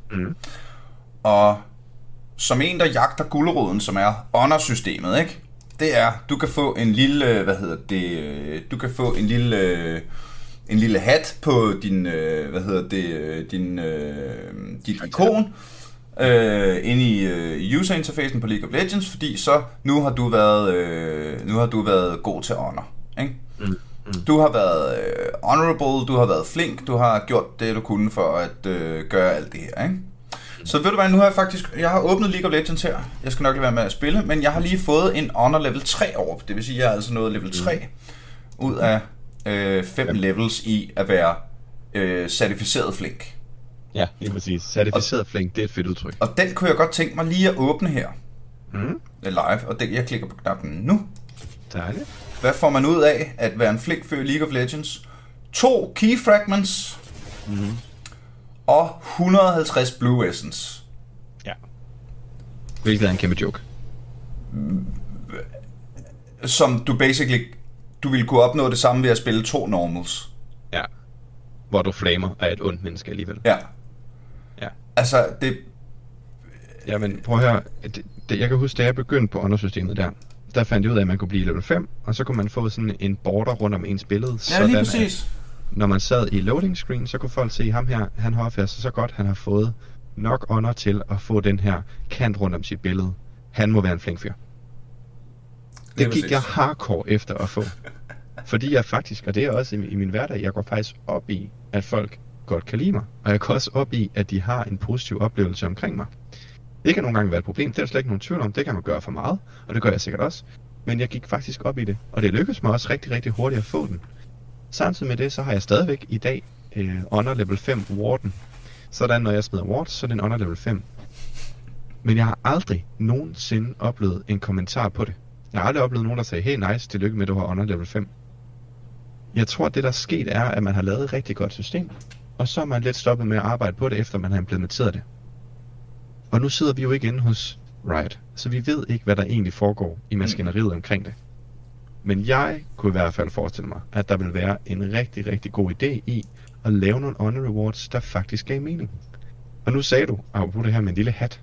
Og som en, der jagter guleroden, som er honor-systemet, ikke? Det er, du kan få en lille, du kan få en lille hat på din, dit ikon, inde i user interfacen på League of Legends, fordi så nu har du været god til honor, ikke? Du har været honorable, du har været flink, du har gjort det du kunne for at gøre alt det her, ikke? Så ved du hvad, nu har jeg har åbnet League of Legends her. Jeg skal nok lade være med at spille, men jeg har lige fået en honor level 3 over. Det vil sige, at jeg er altså nået level 3 ud af 5 levels i at være certificeret flink. Ja, lige præcis. Certificeret flink, det er et fedt udtryk. Og den kunne jeg godt tænke mig lige at åbne her. Live, og jeg klikker på knappen nu. Dejligt. Hvad får man ud af at være en flink fyr i League of Legends? 2 key fragments og 150 blue essence. Ja. Hvilket er en kæmpe joke. Som du ville kunne opnå det samme ved at spille 2 normals. Ja. Hvor du flamer af et ondt menneske alligevel. Ja. Ja. Altså, det... Jamen, prøv at høre. Jeg kan huske, da jeg begyndte på undersystemet der fandt jeg ud af, at man kunne blive level 5, og så kunne man få sådan en border rundt om ens billede. Ja, lige præcis. Når man sad i loading screen, så kunne folk se ham her, han har opført sig så godt, han har fået nok honor til at få den her kant rundt om sit billede. Han må være en flink fyr. Det gik jeg hardcore efter at få. Fordi jeg faktisk, og det er også i min hverdag, jeg går faktisk op i, at folk godt kan lide mig. Og jeg går også op i, at de har en positiv oplevelse omkring mig. Det kan nogle gange være et problem, det er slet ikke nogen tvivl om, det kan man gøre for meget, og det gør jeg sikkert også. Men jeg gik faktisk op i det, og det lykkedes mig også rigtig, rigtig hurtigt at få den. Samtidig med det, så har jeg stadigvæk i dag honor level 5 warden. Sådan når jeg smider wards, så er det en honor level 5. Men jeg har aldrig nogensinde oplevet en kommentar på det. Jeg har aldrig oplevet nogen, der sagde, hey nice, tillykke med, at du har honor level 5. Jeg tror, at det der er sket er, at man har lavet et rigtig godt system, og så er man lidt stoppet med at arbejde på det, efter man har implementeret det. Og nu sidder vi jo ikke inde hos Riot, så vi ved ikke, hvad der egentlig foregår i maskineriet omkring det. Men jeg kunne i hvert fald forestille mig, at der vil være en rigtig, rigtig god idé i at lave nogle honor rewards, der faktisk gav mening. Og nu sagde du, apropos det her med en lille hat,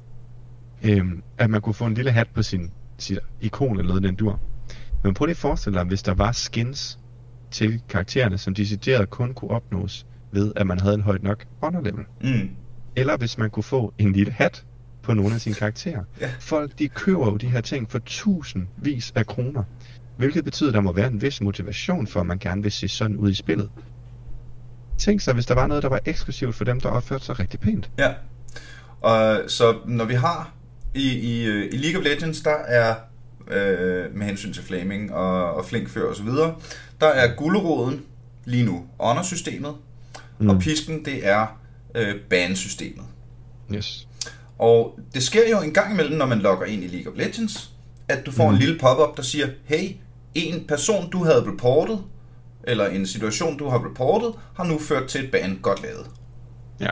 at man kunne få en lille hat på sin ikon eller noget den dur. Men prøv lige at forestille dig, hvis der var skins til karaktererne, som decideret kun kunne opnås ved, at man havde en højt nok honor level. Eller hvis man kunne få en lille hat på nogle af sine karakterer. Ja. Folk, de køber jo de her ting for tusindvis af kroner. Hvilket betyder, at der må være en vis motivation for, at man gerne vil se sådan ud i spillet. Tænk sig, hvis der var noget, der var eksklusivt for dem, der opførte sig rigtig pænt. Ja. Og så når vi har i League of Legends, der er med hensyn til flaming og flink fyr og så videre, der er guleroden lige nu honor-systemet, og pisken, det er ban-systemet. Yes. Og det sker jo en gang imellem, når man logger ind i League of Legends, at du får en lille pop-up, der siger, hey, en person, du havde reportet, eller en situation, du har reportet, har nu ført til et ban. Godt lavet. Ja.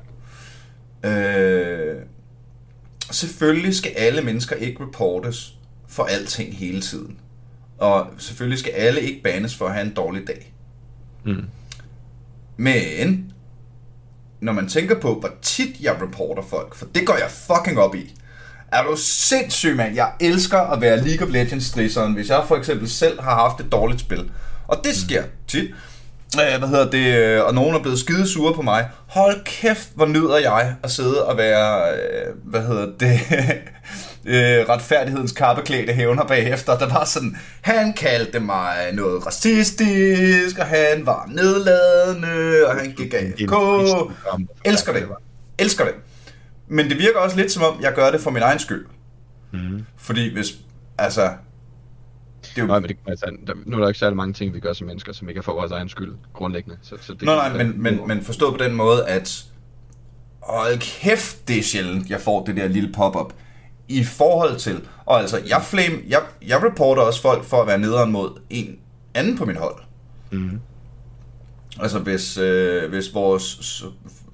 Selvfølgelig skal alle mennesker ikke reportes for alting hele tiden. Og selvfølgelig skal alle ikke banes for at have en dårlig dag. Men når man tænker på, hvor tit jeg reporter folk, for det går jeg fucking op i. Er du sindssyg, mand? Jeg elsker at være League of Legends-strisseren, hvis jeg for eksempel selv har haft et dårligt spil. Og det sker tit. Og nogen er blevet skide sure på mig. Hold kæft, hvor nyder jeg at sidde og være, retfærdighedens kappeklædte hævner bagefter. Der var sådan, han kaldte mig noget racistisk, og han var nedladende, og han gik AFK. Elsker det. Men det virker også lidt som om, jeg gør det for min egen skyld. Fordi hvis, altså... Det er jo... Nej, men nu er der ikke særlig mange ting, vi gør som mennesker, som ikke er for vores egen skyld, grundlæggende. Så det men forstået på den måde, at... Hold kæft, det er sjældent, jeg får det der lille pop-up. I forhold til... Og altså, jeg reporter også folk for at være nederen mod en anden på min hold. Altså, hvis vores...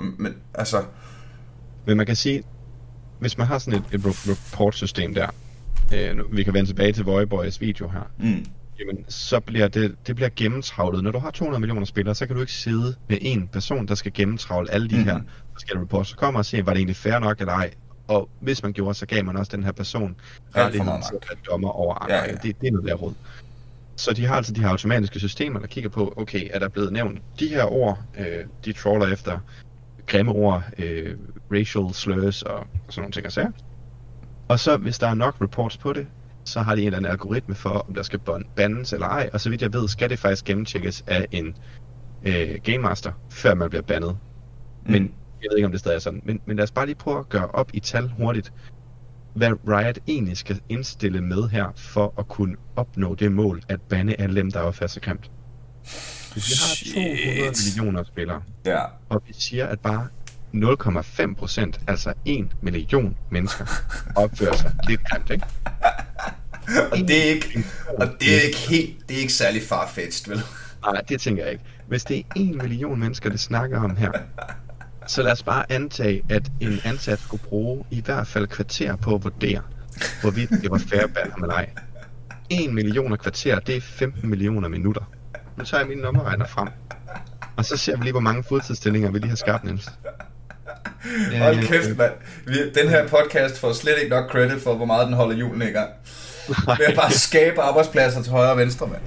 Men man kan sige, hvis man har sådan et report-system der, vi kan vende tilbage til Voyboys video her, jamen, så bliver det bliver gennemtravlet. Når du har 200 millioner spillere, så kan du ikke sidde med en person, der skal gennemtravle alle de her forskellige reports. Så kommer og se, var det egentlig fair nok eller ej. Og hvis man gjorde, så gav man også den her person rettigheden til at være dommer over andre. Ja. Det er noget der råd. Så de har altså de her automatiske systemer, der kigger på, okay, er der blevet nævnt de her ord, de trawler efter grimme ord, racial slurs og sådan nogle ting og sager. Og så, hvis der er nok reports på det, så har de en eller anden algoritme for, om der skal bandes eller ej. Og så vidt jeg ved, skal det faktisk gennemtjekkes af en Game Master, før man bliver bandet. Men jeg ved ikke, om det stadig er sådan. Men lad os bare lige prøve at gøre op i tal hurtigt, hvad Riot egentlig skal indstille med her, for at kunne opnå det mål, at bande alle dem, der er fast og grimt. Hvis vi har 200 millioner spillere, og vi siger, at bare 0,5%, altså 1 million mennesker, opfører sig lidt grimt, ikke? Og det er ikke særlig farfetched, vel? Nej, det tænker jeg ikke. Hvis det er 1 million mennesker, det snakker om her, så lad os bare antage, at en ansat skulle bruge i hvert fald kvarter på at vurdere, hvorvidt det var fair ban ham eller ej. 1 million kvarter, det er 15 millioner minutter. Nu tager jeg mine nummerregner frem, og så ser vi lige, hvor mange fuldtidsstillinger vi lige har skabt, Niels. Hold kæft, mand. Den her podcast får slet ikke nok credit for, hvor meget den holder julen i gang. Ved at bare skabe arbejdspladser til højre og venstre, mand.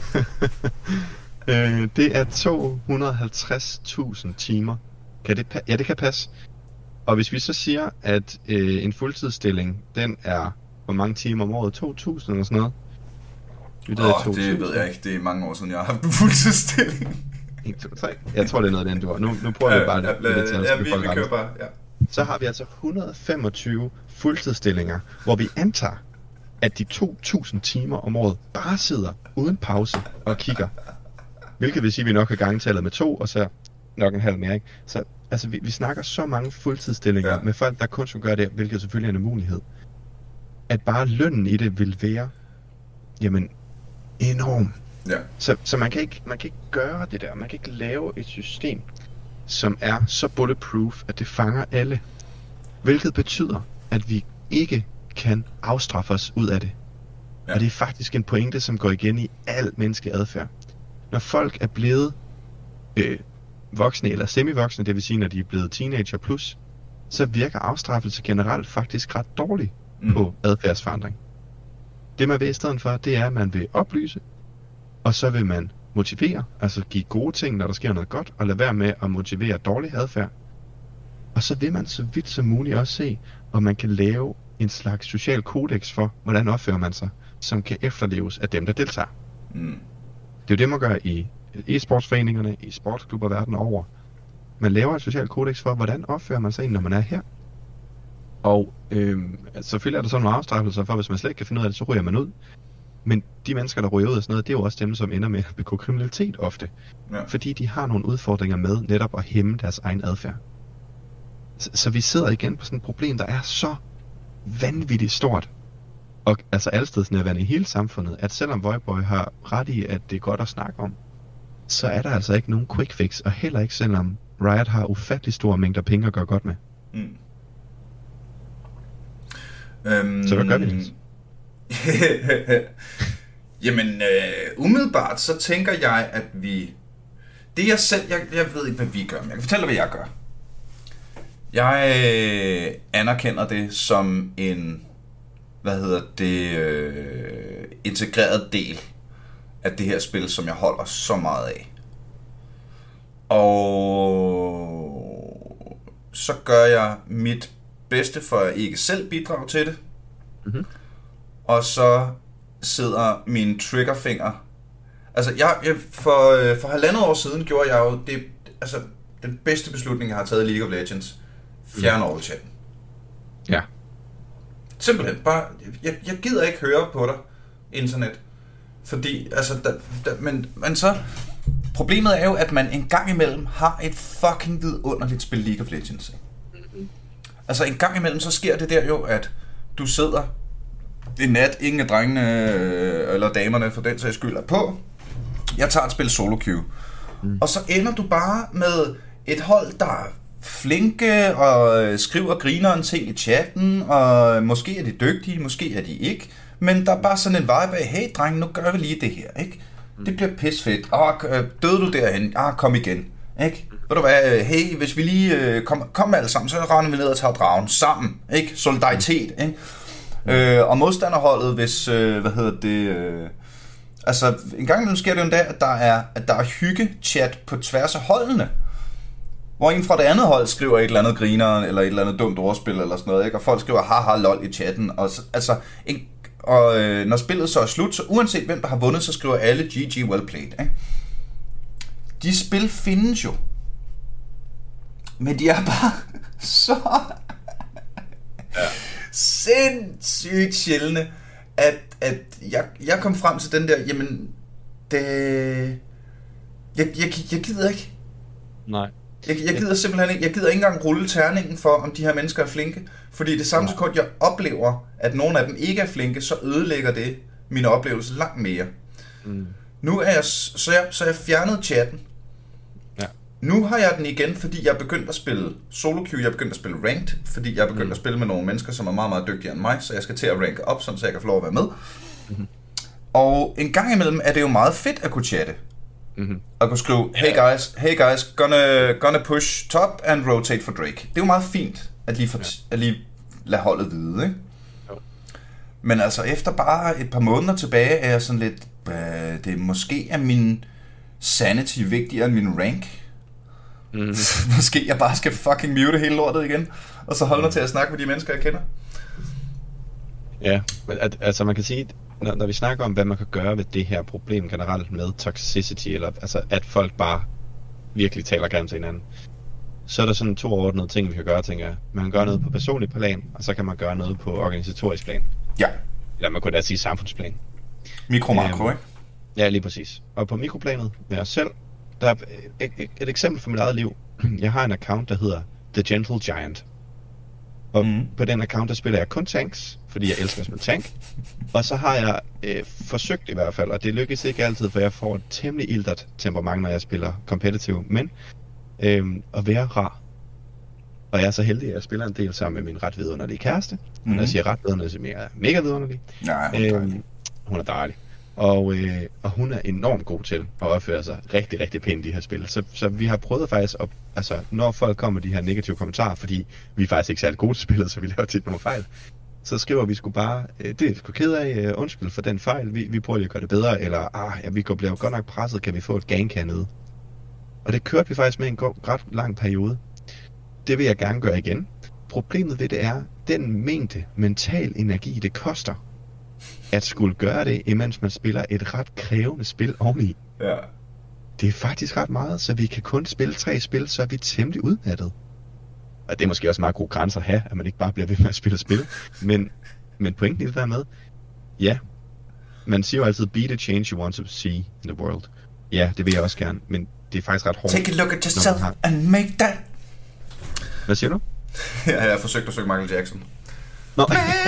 Det er 250.000 timer. Ja, det kan passe. Og hvis vi så siger, at en fuldtidsstilling, den er hvor mange timer om året? 2.000 eller sådan noget? Det ved jeg ikke. Det er mange år siden, jeg har haft en fuldtidsstilling. 1, 2, 3. Jeg tror, det er noget af den, du har. Nu prøver vi bare det. Vi kører bare, ja. Så har vi altså 125 fuldtidsstillinger, hvor vi antager, at de 2.000 timer om året bare sidder uden pause og kigger. Hvilket vil sige, at vi nok har gangetallet med 2, og så nok en halv mere, ikke? Så altså, vi snakker så mange fuldtidsstillinger med folk, der kun skal gøre det, hvilket selvfølgelig er en mulighed. At bare lønnen i det vil være, jamen, enorm. Ja. Så man kan ikke gøre det der. Man kan ikke lave et system, som er så bulletproof, at det fanger alle. Hvilket betyder, at vi ikke kan afstraffe os ud af det. Ja. Og det er faktisk en pointe, som går igen i al menneskelig adfærd. Når folk er blevet voksne eller semi-voksne, det vil sige, når de er blevet teenager plus, så virker afstraffelse generelt faktisk ret dårligt på adfærdsforandring. Det man vil i stedet for, det er, at man vil oplyse, og så vil man motivere, altså give gode ting, når der sker noget godt, og lade være med at motivere dårlig adfærd. Og så vil man så vidt som muligt også se, om man kan lave en slags social kodex for, hvordan opfører man sig, som kan efterleves af dem, der deltager. Det er jo det, man gør i e-sportsforeningerne, i sportsklubber verden over. Man laver et social kodex for, hvordan opfører man sig, når man er her. Og selvfølgelig er der sådan nogle afstraffelser for, hvis man slet ikke kan finde ud af det, så ryger man ud. Men de mennesker, der ryger ud af sådan noget, det er jo også dem, som ender med at begå kriminalitet ofte. Ja. Fordi de har nogle udfordringer med netop at hæmme deres egen adfærd. Så vi sidder igen på sådan et problem, der er så vanvittigt stort. Og altså allestedsnærværende i hele samfundet, at selvom Voidboy har ret i, at det er godt at snakke om, så er der altså ikke nogen quick fix, og heller ikke selvom Riot har ufattelig store mængder penge at gøre godt med. Så hvad gør vi? Jamen, umiddelbart så tænker jeg, at vi... Det jeg selv... Jeg ved ikke, hvad vi gør, men jeg kan fortælle, hvad jeg gør. Jeg anerkender det som en... integreret del af det her spil, som jeg holder så meget af. Og så gør jeg mit bedste for at ikke selv bidrage til det. Og så sidder min triggerfinger... Altså, jeg for 1,5 år siden gjorde jeg jo det... Altså, den bedste beslutning, jeg har taget i League of Legends. Fjerne overchatten. Ja. Simpelthen. Bare... Jeg gider ikke høre på dig, internet. Fordi, altså... Men så... Problemet er jo, at man en gang imellem har et fucking vidunderligt spil League of Legends. Altså, en gang imellem, så sker det der jo, at du sidder... Det er nat, ingen af drengene eller damerne for den sags skyld er på. Jeg tager et spil solo queue. Og så ender du bare med et hold, der er flinke og skriver grineren ting i chatten, og måske er de dygtige, måske er de ikke. Men der er bare sådan en vibe af, hey drenge, nu gør vi lige det her, ikke? Det bliver pisfedt. Døde du derhen? Kom igen, ikke? Ved du hvad, hey, hvis vi lige kom alle sammen, så render vi ned og tager dragen sammen, ikke? Solidaritet, ikke? Og modstanderholdet, hvis, altså, en gang imellem sker det jo en dag, at der er hygge-chat på tværs af holdene, hvor en fra det andet hold skriver et eller andet griner, eller et eller andet dumt ordspil, eller sådan noget, ikke? Og folk skriver haha lol i chatten, og når spillet så er slut, så uanset hvem der har vundet, så skriver alle GG well played, ikke? De spil findes jo, men de er bare så sindssygt sjældne, at jeg kom frem til den der, jamen, jeg gider ikke. Nej. Jeg gider simpelthen ikke. Jeg gider ikke engang rulle terningen for, om de her mennesker er flinke. Fordi det samme sekund, jeg oplever, at nogle af dem ikke er flinke, så ødelægger det min oplevelse langt mere. Nu er jeg, så jeg fjernet chatten. Ja. Nu har jeg den igen, fordi jeg er begyndt at spille solo queue, jeg er begyndt at spille ranked, fordi jeg er begyndt at spille med nogle mennesker, som er meget, meget dygtigere end mig, så jeg skal til at ranke op, så jeg kan få lov at være med. Og en gang imellem er det jo meget fedt at kunne chatte. Og kunne skrive, hey guys, gonna push top and rotate for Drake. Det er jo meget fint, at lige lade holdet vide, ikke? Men altså, efter bare et par måneder tilbage, er jeg sådan lidt, det måske er min sanity vigtigere end min rank. Måske jeg bare skal fucking mute hele lortet igen, og så holde mig til at snakke med de mennesker, jeg kender. Ja, men altså man kan sige, når vi snakker om, hvad man kan gøre ved det her problem generelt med toxicity, eller altså at folk bare virkelig taler grimt til hinanden, så er der sådan 2 overordnede ting, vi kan gøre, tænker jeg. Man kan gøre noget på personlig plan, og så kan man gøre noget på organisatorisk plan. Ja. Eller man kunne da sige samfundsplan. Mikro-makro, ikke? Ja, lige præcis. Og på mikroplanet med os selv, der er et eksempel fra mit eget liv. Jeg har en account, der hedder The Gentle Giant. Og på den account, der spiller jeg kun tanks, fordi jeg elsker at spille tank. Og så har jeg forsøgt i hvert fald, og det lykkes ikke altid, for jeg får et temmelig iltert temperament, når jeg spiller competitive, men at være rar. Og jeg er så heldig, at jeg spiller en del sammen med min ret vidunderlige kæreste. Når jeg siger ret vidunderlig, så er mega vidunderlig. Nej, hun er dejlig. Og hun er enormt god til at opføre sig rigtig, rigtig pænt i de her spil. Så vi har prøvet faktisk at, altså når folk kommer med de her negative kommentarer, fordi vi er faktisk ikke særlig gode til spillet, så vi laver tit nogle fejl, så skriver vi sgu bare, det er sgu ked af, undskyld for den fejl, vi prøver lige at gøre det bedre, eller vi bliver godt nok presset, kan vi få et gank hernede. Og det kørte vi faktisk med en ret lang periode. Det vil jeg gerne gøre igen. Problemet ved det er, den mængde mental energi, det koster, at skulle gøre det, imens man spiller et ret krævende spil oveni. Ja. Det er faktisk ret meget, så vi kan kun spille 3 spil, så er vi temmelig udmattet. Og det er måske også meget gode grænser at have, at man ikke bare bliver ved med at spille. Men pointen i det der med, ja, man siger jo altid, be the change you want to see in the world. Ja, det vil jeg også gerne, men det er faktisk ret hårdt. Take a look at yourself and make that. Hvad siger du? Ja, jeg har forsøgt at synge Michael Jackson. Nå.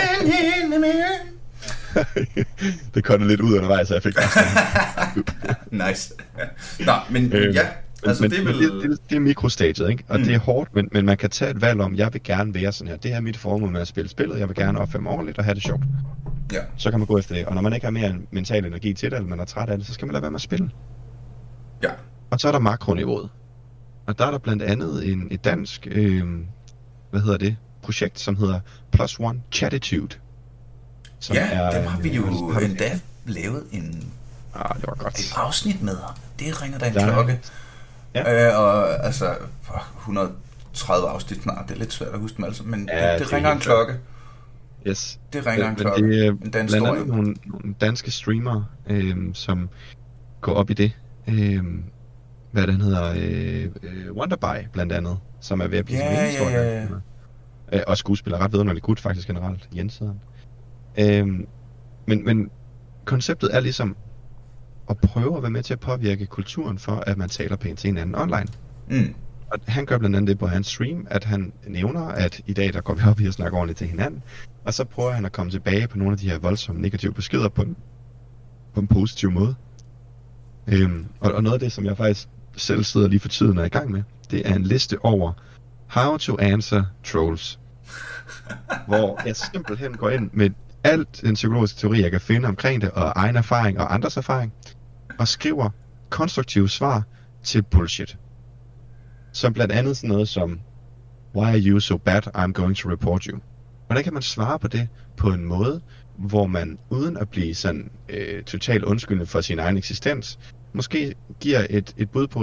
Det kom lidt ud undervejs, så jeg fik nice. Nå, men ja, altså men, det vil... Det er mikrostaget, ikke? Og det er hårdt, men man kan tage et valg om, jeg vil gerne være sådan her. Det her er mit formål med at spille spillet. Jeg vil gerne opføre mig ordentligt og have det sjovt. Ja. Så kan man gå efter det. Og når man ikke har mere mental energi til det, eller man er træt af det, så skal man lade være med at spille. Ja. Og så er der makroniveauet. Og der er der blandt andet et dansk, projekt, som hedder Plus One Chatitude. Ja, dem har vi jo endda lavet det var godt. et afsnit med. Det ringer da en klokke. Ja. Og altså 130 afsnit snart. Det er lidt svært at huske dem altså, men det ringer en klokke. Yes. Det ringer en klokke. Det er blandt andet nogle danske streamere, som går op i det. Hvad den hedder, Wonderby blandt andet, som er ved at blive sådan en historie. Og skuespiller ret vidunderligt gut faktisk generelt, Jens hedder han. Men konceptet er ligesom at prøve at være med til at påvirke kulturen for, at man taler pænt til hinanden online. Og han gør blandt andet det på hans stream, at han nævner, at i dag der går vi op i at snakke ordentligt til hinanden, og så prøver han at komme tilbage på nogle af de her voldsomme negative beskeder på en positiv måde. Og noget af det, som jeg faktisk selv sidder lige for tiden er i gang med, det er en liste over how to answer trolls. Hvor jeg simpelthen går ind med alt den psykologiske teori, jeg kan finde omkring det, og egen erfaring og andres erfaring, og skriver konstruktive svar til bullshit. Som blandt andet sådan noget som, why are you so bad, I'm going to report you. Hvordan kan man svare på det på en måde, hvor man uden at blive sådan totalt undskyldende for sin egen eksistens, måske giver et bud på, ja,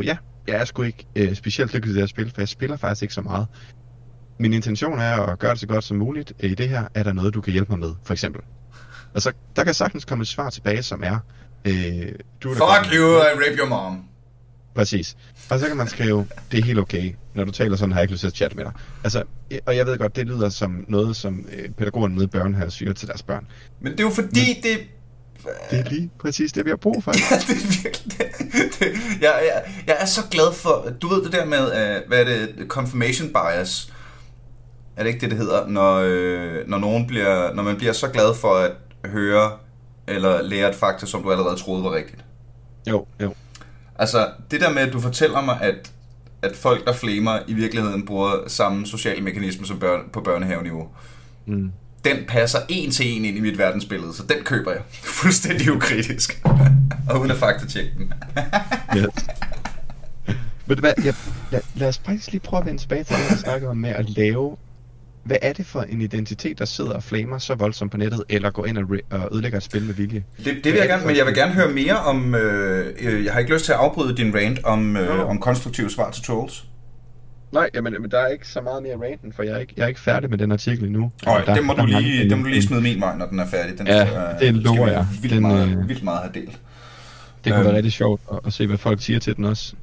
er sgu ikke specielt lykkelig til at spille, for jeg spiller faktisk ikke så meget. Min intention er at gøre det så godt som muligt. I det her er der noget, du kan hjælpe mig med, for eksempel. Og så der kan sagtens komme et svar tilbage, som er... Fuck you, I rape your mom. Præcis. Og så kan man skrive, det er helt okay. Når du taler sådan, har jeg ikke lyst til at chatte med dig. Altså, og jeg ved godt, det lyder som noget, som pædagogerne nede i børnehaven siger til deres børn. Men det er jo fordi, det er lige præcis det, vi har brug for. Ja, det er virkelig jeg er så glad for, du ved det der med, hvad er det, confirmation bias. Er det ikke det hedder, når man bliver så glad for at høre eller lære et fakta, som du allerede troede var rigtigt? Jo. Altså, det der med, at du fortæller mig, at folk, der flamer, i virkeligheden bruger samme sociale mekanisme som på børnehaveniveau. Den passer en til en ind i mit verdensbillede, så den køber jeg. Fuldstændig ukritisk. Og uden at faktatjekke den. Yes. Ved du hvad, lad os faktisk lige prøve at vende tilbage til det, jeg snakkede om med at lave... Hvad er det for en identitet, der sidder og flamer så voldsomt på nettet, eller går ind og ødelægger et spil med vilje? Det vil jeg gerne, men jeg vil gerne høre mere om... jeg har ikke lyst til at afbryde din rant om konstruktive svar til trolls. Nej, men der er ikke så meget mere ranten, for jeg er ikke færdig med den artikel endnu. Det må du lige smide min vej, når den er færdig. Den det lover jeg. Vildt meget har delt. Det kunne være rigtig sjovt at se, hvad folk siger til den også.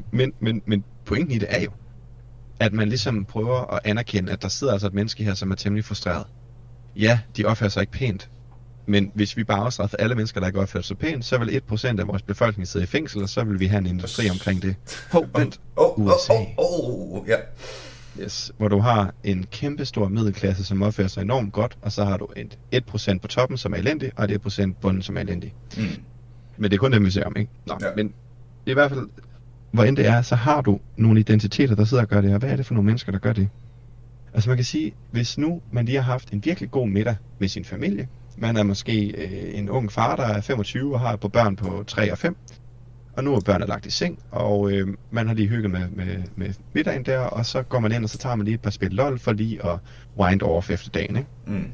Men pointen i det er jo, at man ligesom prøver at anerkende, at der sidder altså et menneske her, som er temmelig frustreret. Ja, de opfører sig ikke pænt. Men hvis vi bare afstraffer alle mennesker, der ikke opfører sig pænt, så vil 1% af vores befolkning sidde i fængsel, og så vil vi have en industri omkring det. Vent. USA. Ja. Yes, hvor du har en kæmpestor middelklasse, som opfører sig enormt godt, og så har du et 1% på toppen, som er elendig, og et 1% bunden, som er elendig. Men det er kun dem, vi ser om, ikke? Nå, ja. Men i hvert fald, hvor end det er, så har du nogle identiteter, der sidder og gør det, og hvad er det for nogle mennesker, der gør det? Altså man kan sige, hvis nu man lige har haft en virkelig god middag med sin familie, man er måske en ung far, der er 25 og har på børn på 3 og 5, og nu er børnene lagt i seng, og man har lige hygget med middagen der, og så går man ind, og så tager man lige et par spil LOL for lige at wind off efter dagen, ikke?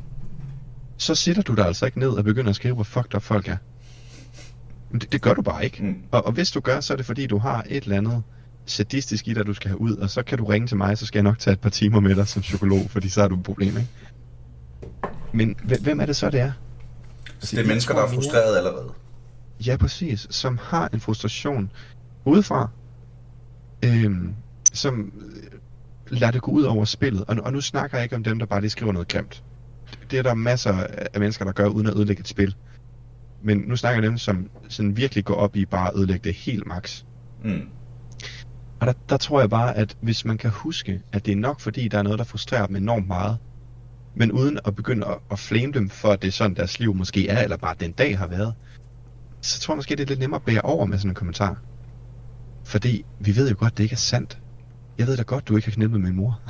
Så sitter du der altså ikke ned og begynder at skrive, hvor fucked up folk er. Men det gør du bare ikke. Og hvis du gør, så er det fordi, du har et eller andet sadistisk i dig, du skal have ud, og så kan du ringe til mig, så skal jeg nok tage et par timer med dig som psykolog, fordi så har du et problem, ikke? Men hvem er det så, det er? Altså, det er mennesker, der er frustreret allerede. Ja, præcis. Som har en frustration udefra, som lader det gå ud over spillet. Og nu snakker jeg ikke om dem, der bare lige skriver noget grimt. Det er der masser af mennesker, der gør, uden at ødelægge et spil. Men nu snakker jeg dem, som sådan virkelig går op i bare at ødelægge det helt max. Og der tror jeg bare, at hvis man kan huske, at det er nok fordi, der er noget, der frustrerer dem enormt meget, men uden at begynde at flame dem for, at det er sådan, deres liv måske er, eller bare den dag har været, så tror jeg måske, det er lidt nemmere at bære over med sådan en kommentar. Fordi vi ved jo godt, det ikke er sandt. Jeg ved da godt, du ikke har knippet min mor.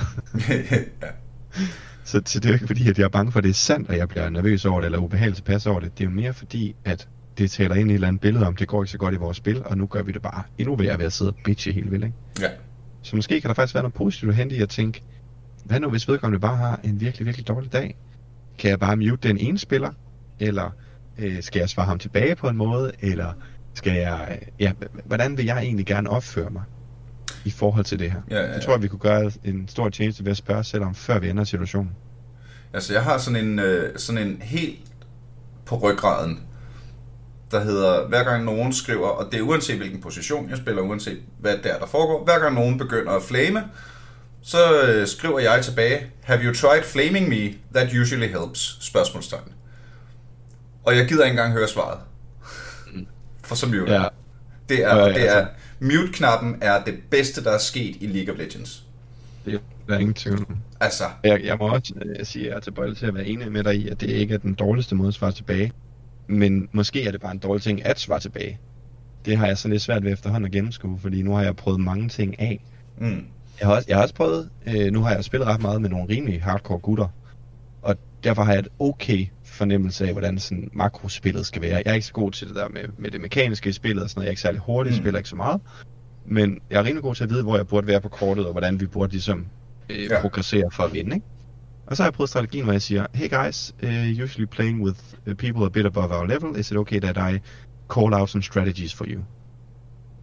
Så det er jo ikke fordi, at jeg er bange for, at det er sandt, og jeg bliver nervøs over det, eller ubehageligt tilpas over det. Det er jo mere fordi, at det taler ind i et eller andet billede om, det går ikke så godt i vores spil, og nu gør vi det bare endnu værre ved at sidde og bitche helt vildt, ikke? Ja. Så måske kan der faktisk være noget positivt at hente i at tænke, hvad nu hvis vedkommende bare har en virkelig, virkelig dårlig dag? Kan jeg bare mute den ene spiller? Eller skal jeg svare ham tilbage på en måde? Eller skal jeg... hvordan vil jeg egentlig gerne opføre mig i forhold til det her? Ja. Jeg tror, at vi kunne gøre en stor tjeneste ved at spørge os selv om, før vi ender situationen. Altså, jeg har sådan en helt på ryggraden, der hedder, hver gang nogen skriver, og det er uanset hvilken position jeg spiller, uanset hvad der foregår, hver gang nogen begynder at flame, så skriver jeg tilbage, have you tried flaming me? That usually helps, spørgsmålstegn. Og jeg gider ikke engang høre svaret. For så mute. Ja. Det er mute-knappen er det bedste, der er sket i League of Legends. Det er ingen tvivl. Altså. Jeg må også sige, at jeg er tilbøjelig til at være enig med dig i, at det ikke er den dårligste måde at svare tilbage. Men måske er det bare en dårlig ting at svare tilbage. Det har jeg så lidt svært ved efterhånden at gennemskue, fordi nu har jeg prøvet mange ting af. Jeg har også prøvet, nu har jeg spillet ret meget med nogle rimelig hardcore gutter, og derfor har jeg et okay fornemmelse af, hvordan sådan makrospillet skal være. Jeg er ikke så god til det der med det mekaniske i spillet og sådan noget. Jeg er ikke særlig hurtig, spiller ikke så meget, men jeg er rimelig god til at vide, hvor jeg burde være på kortet, og hvordan vi burde ligesom progressere for at vinde, ikke? Og så har jeg prøvet strategien, hvor jeg siger, hey guys, usually playing with people a bit above our level, is it okay that I call out some strategies for you?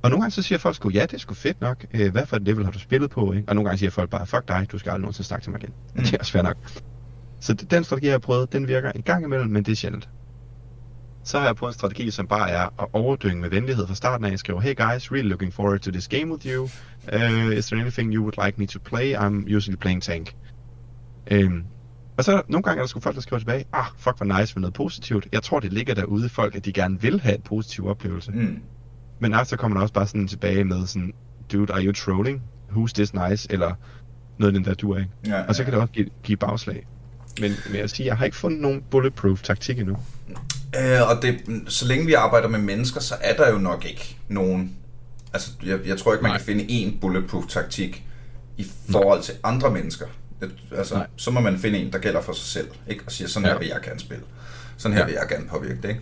Og nogle gange så siger folk sgu, ja, det er sgu fedt nok. Hvad for et level har du spillet på, ikke? Og nogle gange siger folk bare, fuck dig, du skal aldrig nogensinde snakke til mig igen. Det er også fair nok. Så den strategi, jeg har prøvet, den virker en gang imellem, men det er sjældent. Så har jeg prøvet en strategi, som bare er at overdynge med venlighed fra starten af. Jeg skriver, hey guys, really looking forward to this game with you. Is there anything you would like me to play? I'm usually playing tank. Og så nogle gange er der sgu folk, der skriver tilbage, fuck hvor nice med noget positivt. Jeg tror, det ligger derude i folk, at de gerne vil have en positiv oplevelse. Men efter kommer der også bare sådan tilbage med sådan, dude, are you trolling? Who's this nice? Eller noget den der dur, ikke? Ja. Og så kan det også give bagslag. Men jeg vil sige, jeg har ikke fundet nogen bulletproof taktik endnu. Og så længe vi arbejder med mennesker, så er der jo nok ikke nogen... Altså, jeg tror ikke, man kan finde én bulletproof taktik i forhold til andre mennesker. Altså, så må man finde en, der gælder for sig selv, ikke? Og siger, sådan her vil jeg gerne spille. Sådan her vil jeg gerne påvirke det, ikke?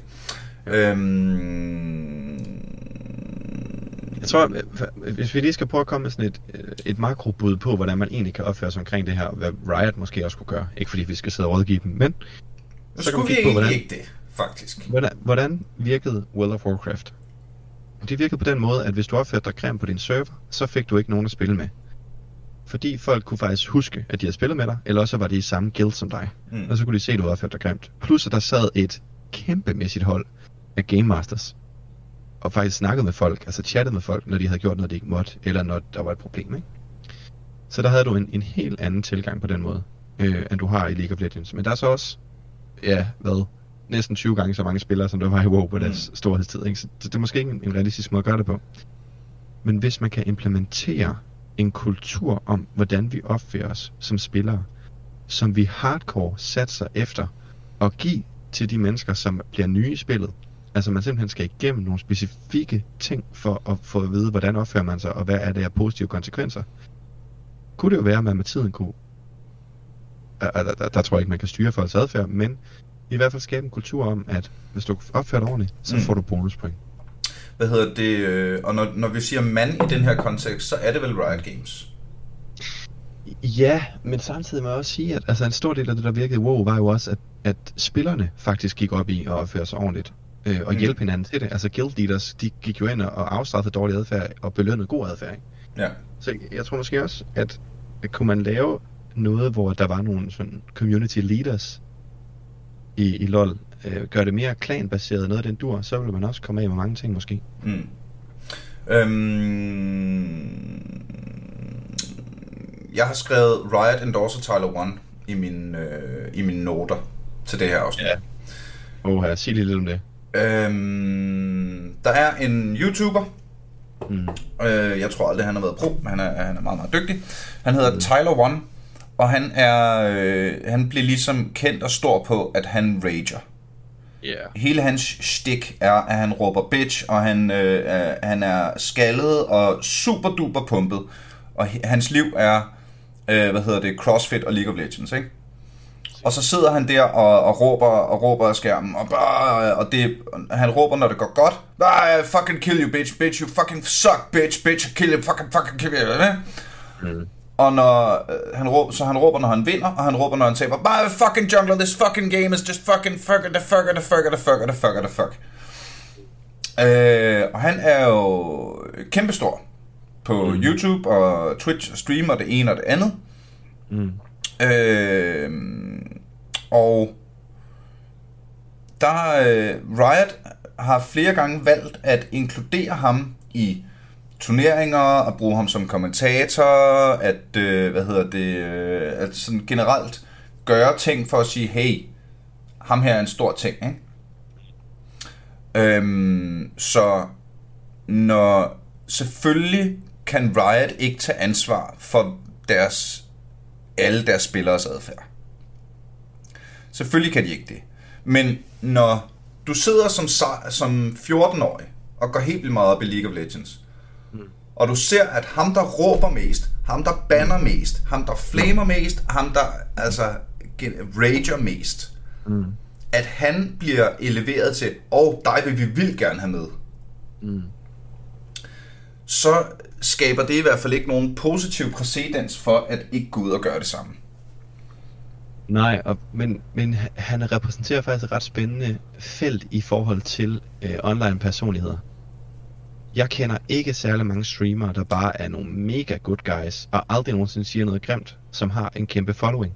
Jeg tror, hvis vi lige skal prøve at komme med sådan et makrobud på, hvordan man egentlig kan opføre sig omkring det her, hvad Riot måske også kunne gøre. Ikke fordi vi skal sidde og rådgive dem, men... Så skulle vi egentlig ikke det, faktisk. Hvordan virkede World of Warcraft? Det virkede på den måde, at hvis du opførte dig grimt på din server, så fik du ikke nogen at spille med. Fordi folk kunne faktisk huske, at de havde spillet med dig, eller også var de i samme guild som dig. Og så kunne de se, at du opførte dig grimt. Plus at der sad et kæmpemæssigt hold af Game Masters, og faktisk snakkede med folk, altså chattede med folk, når de havde gjort noget, de ikke måtte, eller når der var et problem, ikke? Så der havde du en helt anden tilgang på den måde, end du har i League of Legends. Men der er så også, næsten 20 gange så mange spillere, som der var i WoW på deres storhedstid, ikke? Så det er måske ikke en realistisk måde at gøre det på. Men hvis man kan implementere en kultur om, hvordan vi opfører os som spillere, som vi hardcore satser efter at give til de mennesker, som bliver nye i spillet. Altså man simpelthen skal igennem nogle specifikke ting for at få at vide, hvordan opfører man sig, og hvad er det af positive konsekvenser. Kunne det jo være, at man med tiden kunne... Der tror jeg ikke, man kan styre folks adfærd, men i hvert fald skabe en kultur om, at hvis du opfører dig ordentligt, så får du bonuspoint. Hvad hedder det? Og når vi siger mand i den her kontekst, så er det vel Riot Games? Ja, men samtidig må jeg også sige, at altså en stor del af det, der virkede i WoW, var jo også, at spillerne faktisk gik op i at opføre sig ordentligt. Og hjælpe hinanden til det. Altså guild leaders, de gik jo ind og afstraffede dårlig adfærd og belønnede god adfærd. Ikke? Ja. Så jeg tror måske også, at kunne man lave noget, hvor der var nogle sådan community leaders i LoL, gør det mere klanbaseret, noget af den dur, så vil man også komme af med mange ting måske. Jeg har skrevet Riot endorser Tyler 1 i mine noter til det her afsnit. Ja. Sig lidt om det. Der er en YouTuber. Jeg tror aldrig, han har været pro, men han er meget, meget dygtig. Han hedder Tyler 1, og han bliver ligesom kendt og stor på, at han rager. Yeah. Hele hans shtick er, at han råber bitch, og han er skaldet og super duper pumpet. Og hans liv er, CrossFit og League of Legends, ikke? Og så sidder han der og råber af skærmen, og han råber, når det går godt. Fucking kill you, bitch, you fucking suck, bitch, kill you, fucking kill you. Og han råber, når han vinder, og han råber, når han taber. Fucking jungler, this fucking game is just fucking the fuck. Og han er jo kæmpestor på YouTube og Twitch og streamer og det ene og det andet. Og der Riot har flere gange valgt at inkludere ham i turneringer, at bruge ham som kommentator, at at sådan generelt gøre ting for at sige, hey, ham her er en stor ting, ikke? Så når selvfølgelig kan Riot ikke tage ansvar for alle deres spilleres adfærd. Selvfølgelig kan de ikke det. Men når du sidder som 14-årig og går helt vildt meget op i League of Legends, og du ser, at ham, der råber mest, ham, der banner mest, ham, der flamer mest, ham, der rager mest, at han bliver eleveret til, dig vil vi vildt gerne have med, så skaber det i hvert fald ikke nogen positiv præcedens for at ikke gå ud og gøre det samme. Nej, men han repræsenterer faktisk et ret spændende felt i forhold til online personligheder. Jeg kender ikke særlig mange streamere, der bare er nogle mega good guys, og aldrig nogensinde siger noget grimt, som har en kæmpe following.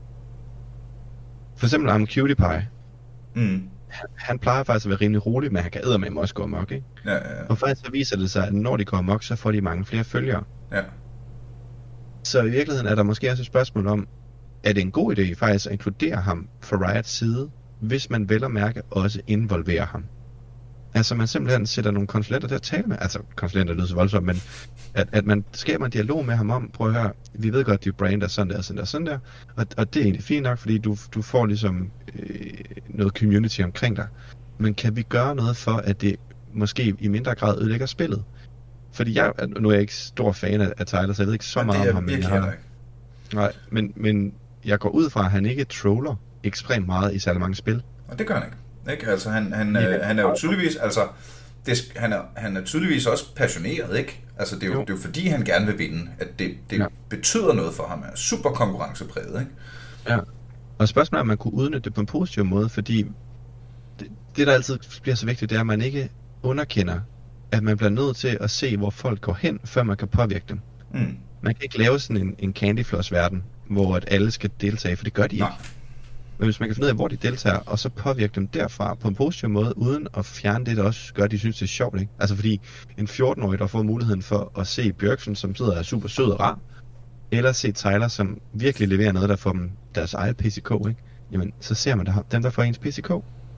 For eksempel om PewDiePie. Han plejer faktisk at være rimelig rolig, men han kan eddermame også gå amok, ikke? Ja. Og faktisk så viser det sig, at når de går amok, så får de mange flere følgere. Ja. Så i virkeligheden er der måske også et spørgsmål om, er det en god idé faktisk at inkludere ham fra Riots side, hvis man vel at mærke også involverer ham? Altså man simpelthen sætter nogle konsulenter til at tale med, altså konsulenter lyder så voldsomt, men at man skaber en dialog med ham om, prøv at høre, vi ved godt, at dit brand er sådan der, sådan der, sådan der, og det er egentlig fint nok, fordi du får ligesom noget community omkring dig. Men kan vi gøre noget for, at det måske i mindre grad ødelægger spillet? Fordi nu er jeg ikke stor fan af Tyler, så jeg ved ikke så meget om ham. Det er Nej, men jeg går ud fra, at han ikke troller ekstremt meget i særlig mange spil. Og det gør han ikke? Altså han er jo tydeligvis, altså han er tydeligvis også passioneret, ikke? Altså det er jo fordi han gerne vil vinde, at det betyder noget for ham. Er super konkurrencepræget, ikke? Ja. Og spørgsmålet er, om man kunne udnytte det på en positiv måde, fordi det der altid bliver så vigtigt, det er, at man ikke underkender, at man bliver nødt til at se, hvor folk går hen, før man kan påvirke dem. Man kan ikke lave sådan en Candy Floss-verden, hvor at alle skal deltage, for det gør de ikke. Men hvis man kan finde ud af, hvor de deltager, og så påvirke dem derfra på en positiv måde, uden at fjerne det, der også gør, at de synes, det er sjovt, ikke? Altså fordi en 14-årig, der får muligheden for at se Bjørksen, som sidder og er super sød og rar, eller se Tyler, som virkelig leverer noget, der får dem deres eget PCK, ikke? Jamen, så ser man dem, der får ens PCK.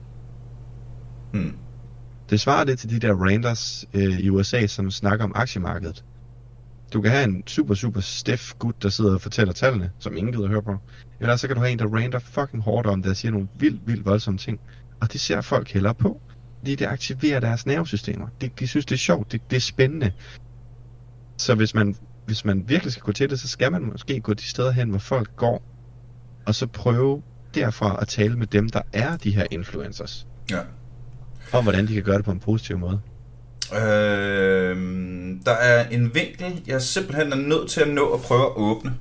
Det svarer det til de der randers i USA, som snakker om aktiemarkedet. Du kan have en super, super stiff gut, der sidder og fortæller tallene, som ingen gider at høre på. Eller så kan du have en, der rander fucking hårdt om det og siger nogle vildt voldsomme ting. Og det ser folk hellere på, fordi det aktiverer deres nervesystemer. De synes, det er sjovt, det er spændende. Så hvis man virkelig skal gå til det, så skal man måske gå de steder hen, hvor folk går, og så prøve derfra at tale med dem, der er de her influencers. Ja. Om hvordan de kan gøre det på en positiv måde. Der er en vinkel, jeg simpelthen er nødt til at nå at prøve at åbne.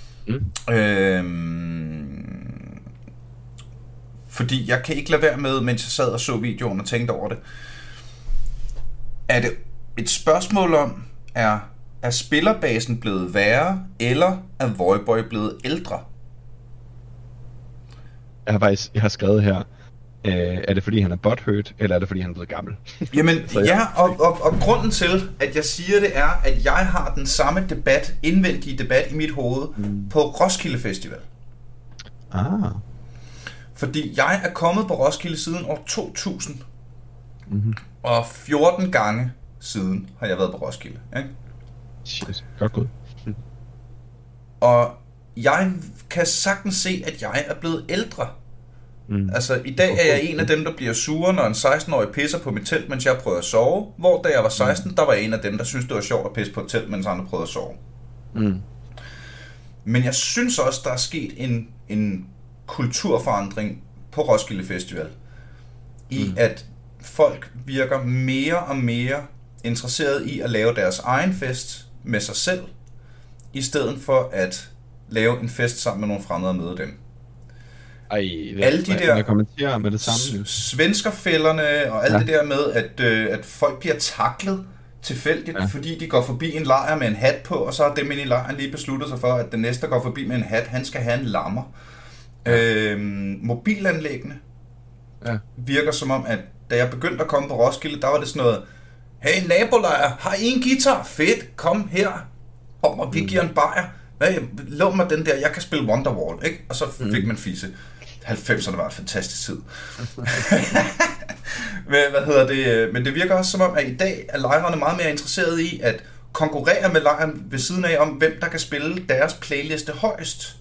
Fordi jeg kan ikke lade være med, mens jeg sad og så videoen og tænkte over det. Er det et spørgsmål om, er spillerbasen blevet værre, eller er Voyboy blevet ældre? Jeg har skrevet her, er det fordi han er butthurt, eller er det fordi han er blevet gammel? Jamen ja, og grunden til, at jeg siger det, er, at jeg har den samme indvendige debat i mit hoved på Roskilde Festival. Fordi jeg er kommet på Roskilde siden år 2000, og 14 gange siden har jeg været på Roskilde, ikke? Shit, godt gået. Og jeg kan sagtens se, at jeg er blevet ældre. Altså, i dag er jeg en af dem, der bliver sure, når en 16-årig pisser på mit telt, mens jeg prøver at sove. Hvor da jeg var 16, der var jeg en af dem, der synes det var sjovt at pisse på et telt, mens andre prøvede at sove. Men jeg synes også, der er sket en kulturforandring på Roskilde Festival. I at folk virker mere og mere interesseret i at lave deres egen fest med sig selv, i stedet for at lave en fest sammen med nogle fremmede og møde dem. Alle de der med det samme. svenskerfælderne og alt det der med, at folk bliver taklet tilfældigt, fordi de går forbi en lejr med en hat på, og så har dem inde i lejren lige besluttet sig for, at den næste, der går forbi med en hat, han skal have en lammer. Mobilanlæggene virker som om, at da jeg begyndte at komme på Roskilde, der var det sådan noget, hey nabolejr, har I en guitar? Fedt, kom her, og vi giver en bajer. Lov mig den der, jeg kan spille Wonderwall, ikke? Og så fik man fisse. 90'erne var en fantastisk tid. Men det virker også som om, at i dag er lejrene meget mere interesserede i at konkurrere med lejren ved siden af, om hvem der kan spille deres playliste højst.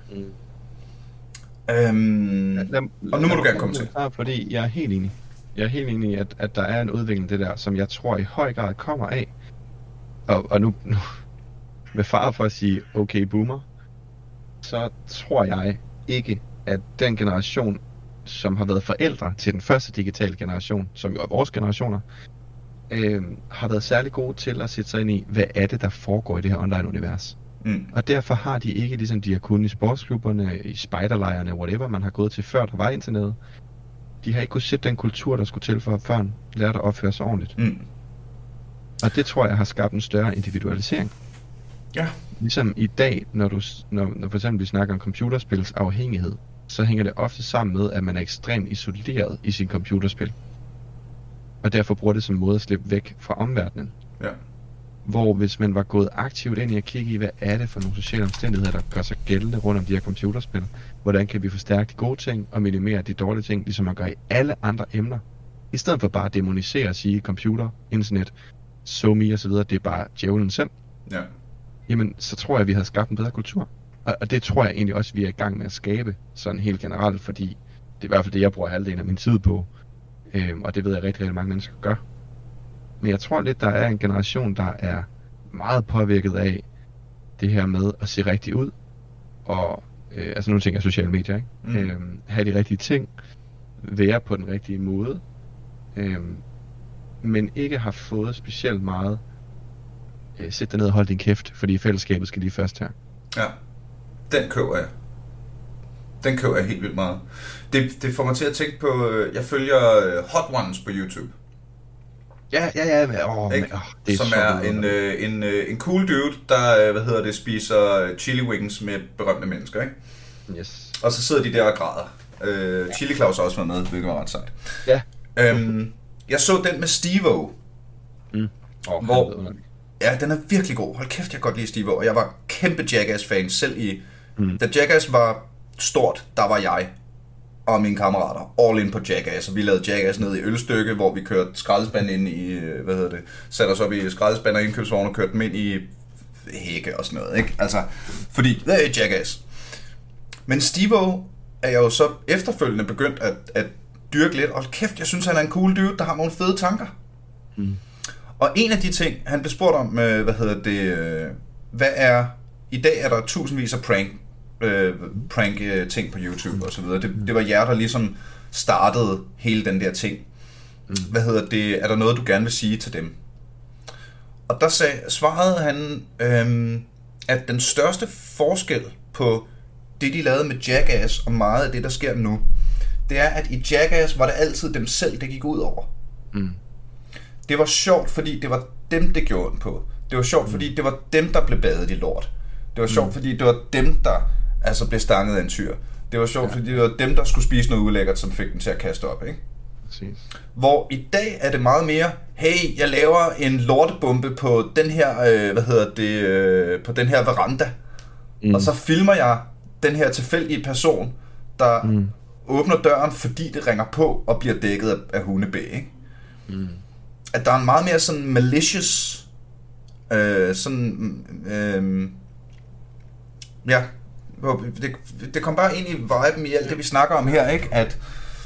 Og nu må du gerne komme til. Fordi jeg er helt enig. Jeg er helt enig i, at der er en udvikling det der, som jeg tror i høj grad kommer af. Og nu med far for at sige, okay boomer, så tror jeg ikke, at den generation, som har været forældre til den første digitale generation, som jo er vores generationer, har været særlig gode til at sætte sig ind i, hvad er det, der foregår i det her online-univers. Og derfor har de ikke, ligesom de har kunnet i sportsklubberne, i spejderlejrene, whatever man har gået til før der var internettet. De har ikke kunnet sætte den kultur, der skulle til for at børn lærte at opføre sig ordentligt. Og det tror jeg har skabt en større individualisering. Ja. Ligesom i dag, når for eksempel vi snakker om computerspils afhængighed, så hænger det ofte sammen med, at man er ekstremt isoleret i sin computerspil. Og derfor bruger det som måde at slippe væk fra omverdenen. Ja. Hvor hvis man var gået aktivt ind i at kigge i, hvad er det for nogle sociale omstændigheder, der gør sig gældende rundt om de her computerspil, hvordan kan vi forstærke de gode ting og minimere de dårlige ting, ligesom man gør i alle andre emner, i stedet for bare at dæmonisere og sige computer, internet, SoMe og så videre, det er bare djævlen selv. Ja. Jamen, så tror jeg, at vi har skabt en bedre kultur. Og det tror jeg egentlig også, vi er i gang med at skabe, sådan helt generelt, fordi det er i hvert fald det, jeg bruger halvdelen af min tid på. Og det ved jeg rigtig, rigtig mange mennesker gør. Men jeg tror lidt, der er en generation, der er meget påvirket af det her med at se rigtig ud. Og, altså nogle ting er sociale medier, ikke? Have de rigtige ting, være på den rigtige måde, men ikke har fået specielt meget sæt dig ned og hold din kæft, fordi fællesskabet skal lige først her. Ja, den køber jeg. Den køber jeg helt vildt meget. Det får mig til at tænke på, jeg følger Hot Ones på YouTube. Ja, det er som er en cool dude, der spiser chili wings med berømte mennesker, ikke? Yes. Og så sidder de der og græder. Chili Claus har også været med, hvilket var ret sejt. Ja. Jeg så den med Steve-O. Hvor ja, den er virkelig god. Hold kæft, jeg kan godt lide Steve-O. Og jeg var kæmpe Jackass-fan selv i... Da Jackass var stort, der var jeg og mine kammerater all in på Jackass. Og vi lavede Jackass ned i Ølstykke, hvor vi kørte skraldespand ind i... satte os op i skraldespand og indkøbsvogn og kørte dem ind i hække og sådan noget, ikke? Altså, fordi det er Jackass. Men Steve-O er jeg jo så efterfølgende begyndt at dyrke lidt. Og kæft, jeg synes, han er en cool dude, der har nogle fede tanker. Og en af de ting, han blev spurgt om, i dag er der tusindvis af prank ting på YouTube og så videre. Det var jer, der ligesom startede hele den der ting. Er der noget, du gerne vil sige til dem? Og der svarede han, at den største forskel på det, de lavede med Jackass og meget af det, der sker nu, det er, at i Jackass var det altid dem selv, det gik ud over. Det var sjovt, fordi det var dem, det gjorde ondt på. Det var sjovt, fordi det var dem, der blev badet i lort. Det var sjovt, fordi det var dem, der blev stanget af en tyr. Det var sjovt, fordi det var dem, der skulle spise noget ulækkert, som fik dem til at kaste op, ikke? Præcis. Hvor i dag er det meget mere, hey, jeg laver en lortebombe på den her, på den her veranda. Og så filmer jeg den her tilfældige person, der åbner døren, fordi det ringer på og bliver dækket af hundebæ, ikke? At der er en meget mere sådan malicious det kom bare ind i viben i alt det, vi snakker om her, ikke? At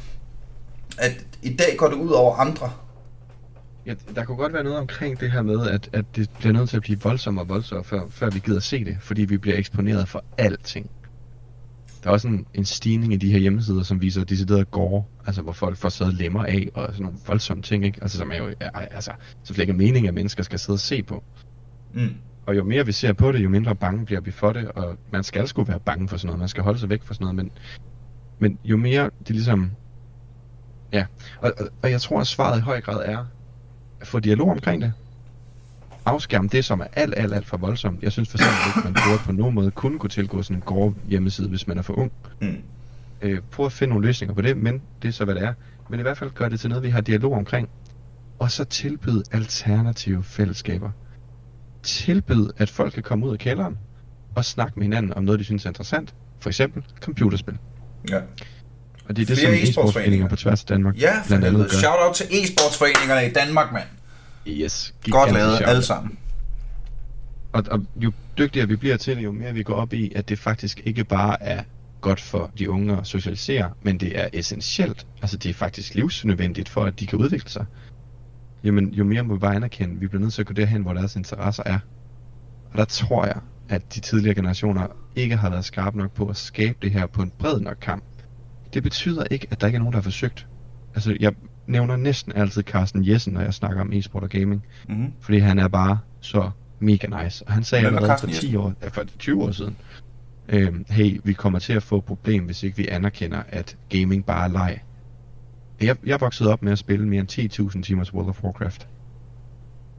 i dag går det ud over andre. Ja, der kunne godt være noget omkring det her med, at det bliver nødt til at blive voldsommere, før vi gider se det, fordi vi bliver eksponeret for alting. Der er også en stigning i de her hjemmesider, som viser deciderede gore, altså hvor folk får siddet lemmer af, og sådan nogle voldsomme ting, ikke? Altså som er jo, så slet ikke mening, at mennesker skal sidde og se på. Og jo mere vi ser på det, jo mindre bange bliver vi for det, og man skal sgu være bange for sådan noget, man skal holde sig væk fra sådan noget, men jo mere det ligesom, ja, og jeg tror, at svaret i høj grad er at få dialog omkring det. Afskærme det, som er alt for voldsomt. Jeg synes for eksempel ikke, man burde på nogen måde kunne tilgå sådan en gore hjemmeside, hvis man er for ung. Prøv at finde nogle løsninger på det, men det er så, hvad det er. Men i hvert fald gør det til noget, vi har dialog omkring. Og så tilbyde alternative fællesskaber. Tilbyde, at folk kan komme ud af kælderen og snakke med hinanden om noget, de synes er interessant. For eksempel computerspil. Ja. Og det er det, som e-sportsforeninger på tværs af Danmark ja, blandt andet gør. Shout out til e-sportsforeningerne i Danmark, mand. Yes. Godt lavet, alle sammen. Og jo dygtigere vi bliver til det, jo mere vi går op i, at det faktisk ikke bare er godt for de unge at socialisere, men det er essentielt. Altså det er faktisk livsnødvendigt for, at de kan udvikle sig. Jamen, jo mere må vi bare anerkende, at vi bliver nødt til at gå derhen, hvor deres interesser er. Og der tror jeg, at de tidligere generationer ikke har været skarpe nok på at skabe det her på en bred nok kamp. Det betyder ikke, at der ikke er nogen, der har forsøgt. Altså, jeg nævner næsten altid Carsten Jessen, når jeg snakker om e-sport og gaming. Fordi han er bare så mega nice. Og han sagde allerede for 20 år siden, hey, vi kommer til at få et problem, hvis ikke vi anerkender, at gaming bare er leg. Jeg voksede op med at spille mere end 10.000 timers World of Warcraft.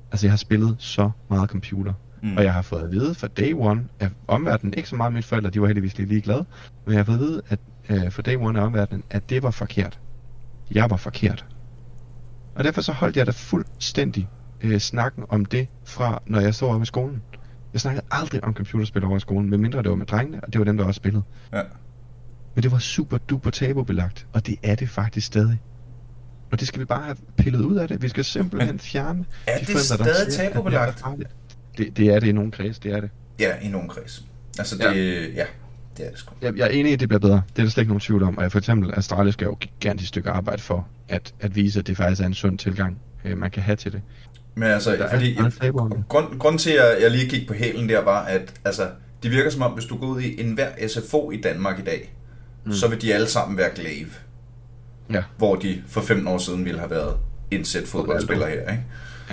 Altså, jeg har spillet så meget computer. Og jeg har fået at vide fra day one af omverdenen, ikke så meget mine forældre, de var heldigvis lige glade, men jeg har fået at vide, at fra day one af omverdenen, at det var forkert. Jeg var forkert. Og derfor så holdt jeg da fuldstændig snakken om det fra, når jeg stod oppe i skolen. Jeg snakkede aldrig om computerspil over i skolen, medmindre det var med drengene, og det var dem, der også spillede. Ja. Men det var super duper tabubelagt, og det er det faktisk stadig. Og det skal vi bare have pillet ud af det. Vi skal simpelthen fjerne de forældre, der siger, tabubelagt? Det er det i nogle kreds, det er det. Ja, i nogle kreds. Altså det, det er det sgu. Jeg er enig i, at det bliver bedre. Det er der slet ikke nogen tvivl om. Og for eksempel, Astralis skal jo gigantisk stykke arbejde for at vise, at det faktisk er en sund tilgang, man kan have til det. Men altså, fordi grund til, at jeg lige gik på hælen der, var, at altså, det virker som om, hvis du går ud i enhver SFO i Danmark i dag, så vil de alle sammen være glaive. Ja. Hvor de for 15 år siden ville have været indsæt fodboldspiller her, ikke?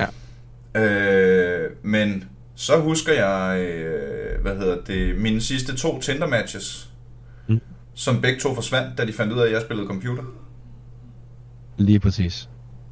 Ja. Men så husker jeg, mine sidste 2 Tinder-matches, som begge 2 forsvandt, da de fandt ud af, at jeg spillede computer. Lige præcis.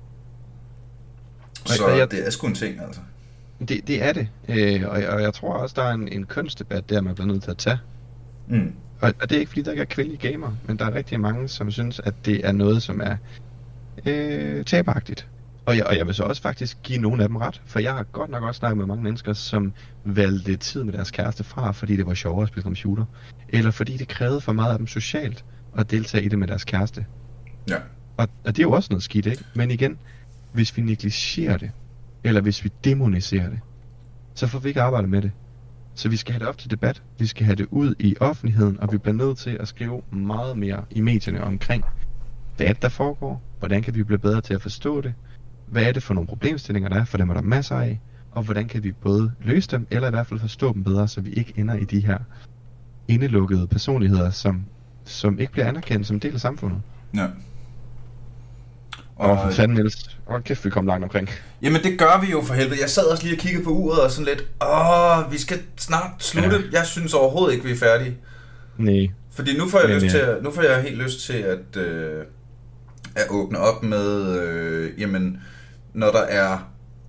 Så det er sgu en ting, altså. Det er det. Og jeg tror også, der er en kønsdebat der, man bliver nødt til at tage. Og det er ikke fordi, der ikke er kvindelige gamer, men der er rigtig mange, som synes, at det er noget, som er taberagtigt. Og jeg vil så også faktisk give nogle af dem ret, for jeg har godt nok også snakket med mange mennesker, som valgte tid med deres kæreste fra, fordi det var sjovere at spille computer. Eller fordi det krævede for meget af dem socialt at deltage i det med deres kæreste. Ja. Og det er jo også noget skidt, ikke? Men igen, hvis vi negligerer det, eller hvis vi demoniserer det, så får vi ikke arbejdet med det. Så vi skal have det op til debat, vi skal have det ud i offentligheden, og vi bliver nødt til at skrive meget mere i medierne omkring, hvad er det, der foregår, hvordan kan vi blive bedre til at forstå det, hvad er det for nogle problemstillinger, der er, for dem er der masser af, og hvordan kan vi både løse dem, eller i hvert fald forstå dem bedre, så vi ikke ender i de her indelukkede personligheder, som ikke bliver anerkendt som del af samfundet. Ja. Og for fanden Niels, kæft vi kom langt omkring. Jamen det gør vi jo for helvede. Jeg sad også lige og kiggede på uret og sådan lidt, vi skal snart slutte. Ja. Jeg synes overhovedet ikke, vi er færdige. Nej. Fordi nu får jeg helt lyst til at åbne op med, jamen, når der er,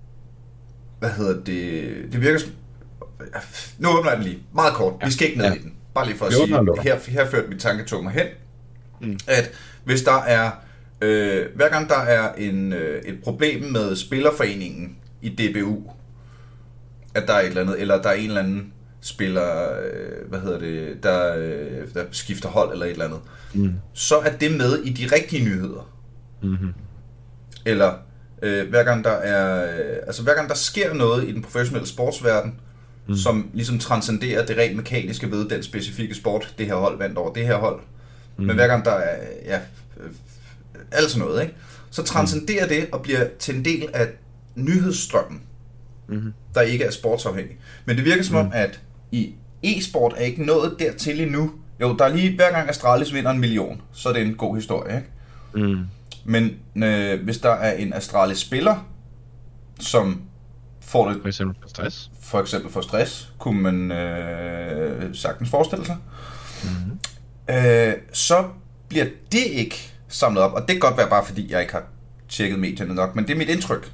det virker som, nu åbner jeg den lige, meget kort, vi skal ikke ned i den, bare lige for at sige, her førte mit tanketog mig hen, at hvis der er, hver gang der er et problem med spillerforeningen i DBU, at der er et eller andet, eller der er en eller anden spiller, der skifter hold eller et eller andet, så er det med i de rigtige nyheder. Eller hver gang der sker noget i den professionelle sportsverden, som ligesom transcenderer det rent mekaniske ved den specifikke sport, det her hold vandt over det her hold, men hver gang der er alt sådan noget, ikke? Så transcenderer det og bliver til en del af nyhedsstrømmen, der ikke er sportsafhængig. Men det virker som om, at i e-sport er ikke nået dertil endnu. Jo, der er lige hver gang Astralis vinder 1 million, så er det en god historie, ikke? Men hvis der er en Astralis-spiller, som får det... For eksempel for stress, kunne man sagtens forestille sig. Så bliver det ikke samlet op, og det kan godt være bare fordi, jeg ikke har tjekket medierne nok, men det er mit indtryk.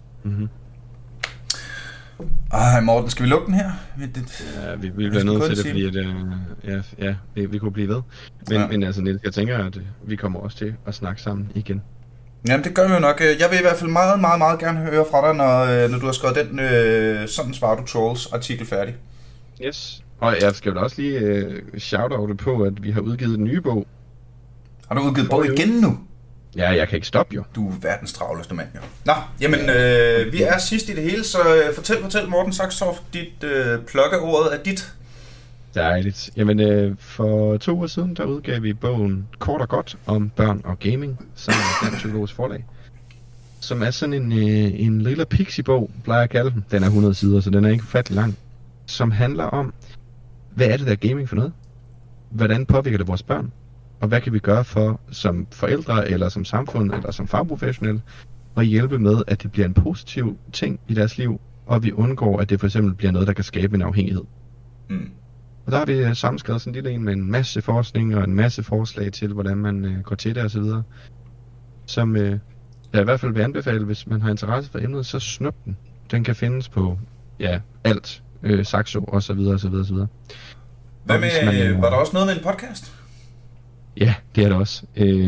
Morten, skal vi lukke den her? Ja, vi bliver nødt til det, fordi vi kunne blive ved. Men altså, Niels, jeg tænker, at vi kommer også til at snakke sammen igen. Jamen, det gør vi jo nok. Jeg vil i hvert fald meget, meget, meget gerne høre fra dig, når du har skrevet den Sådan svarer du trolls artikel færdig. Yes. Og jeg skal vel også lige shout-outet på, at vi har udgivet en ny bog. Har du udgivet bog igen nu? Ja, jeg kan ikke stoppe jo. Du er verdens travleste mand, jo. Nå, jamen, vi er sidst i det hele, så fortæl Morten Saxtorff, dit plukkeordet er dit. Dejligt. Jamen, for 2 uger siden, der udgav vi bogen Kort og Godt om børn og gaming, sammen med Dansk Psykologisk Forlag, som er sådan en lille pixie-bog, plejer jeg at kalde den. Den er 100 sider, så den er ikke ufattelig lang, som handler om, hvad er det der gaming for noget? Hvordan påvirker det vores børn? Og hvad kan vi gøre for, som forældre, eller som samfund, eller som fagprofessionelle, at hjælpe med, at det bliver en positiv ting i deres liv, og vi undgår, at det for eksempel bliver noget, der kan skabe en afhængighed. Og der har vi sammenskrevet sådan en lille en med en masse forskning og en masse forslag til, hvordan man går til det osv. Som jeg i hvert fald vil anbefale, hvis man har interesse for emnet, så snup den. Den kan findes på, alt. Saxo og så videre, og så videre, og så videre. Hvad med, var der også noget med en podcast? Ja, det er der også.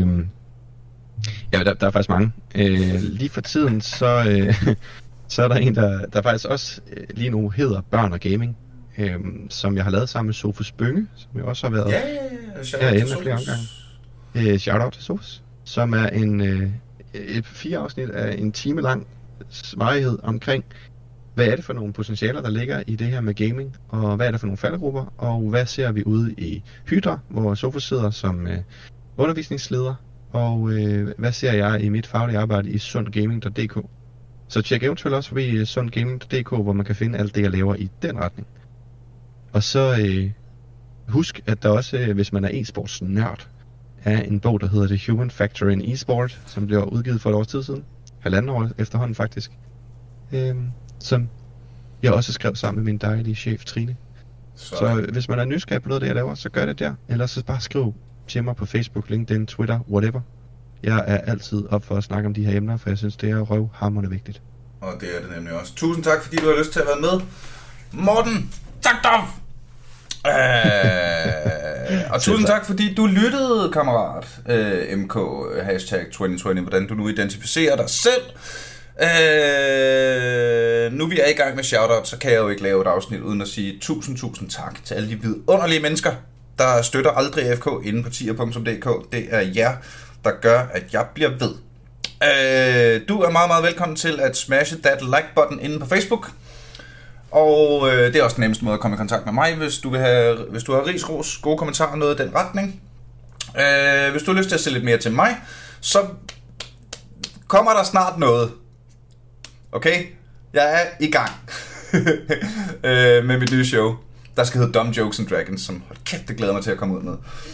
Der er faktisk mange. Lige for tiden, så er der en, der faktisk også lige nu hedder Børn og Gaming, som jeg har lavet sammen med Sofus Bynge, som jeg også har været herinde flere omgange. Shout-out til Sofus, som er et 4 afsnit af en time lang varighed omkring, hvad er det for nogle potentialer, der ligger i det her med gaming, og hvad er det for nogle faldgrupper, og hvad ser vi ude i Hydra, hvor Sofus sidder som undervisningsleder, og hvad ser jeg i mit faglige arbejde i sundgaming.dk. Så tjek eventuelt også forbi sundgaming.dk, hvor man kan finde alt det, jeg laver i den retning. Og så husk, at der også, hvis man er e-sports nørd, er en bog, der hedder The Human Factor in e-sport, som blev udgivet for et års tid siden. 1,5 år efterhånden faktisk. Som jeg også skrev sammen med min dejlige chef Trine. Så hvis man er nysgerrig på noget af det, jeg laver, så gør det der. Ellers så bare skriv til mig på Facebook, LinkedIn, Twitter, whatever. Jeg er altid op for at snakke om de her emner, for jeg synes, det er røvhamrende vigtigt. Og det er det nemlig også. Tusind tak, fordi du har lyst til at være med. Morten, tak dog! Og tusind tak, fordi du lyttede, kammerat. MK, #2020, hvordan du nu identificerer dig selv. Nu vi er i gang med shoutout, så kan jeg jo ikke lave et afsnit uden at sige tusind tak til alle de vidunderlige mennesker, der støtter aldrig AFK inde på tier.dk. Det er jer, der gør, at jeg bliver ved. Du er meget velkommen til at smashe that like-button inde på Facebook. Og det er også den nemmeste måde at komme i kontakt med mig, hvis du har ris, ros, gode kommentarer, noget i den retning. Hvis du har lyst til at se lidt mere til mig, så kommer der snart noget. Okay? Jeg er i gang med mit nye show, der skal hedde Dumb Jokes and Dragons, som hold kæft, det glæder mig til at komme ud med.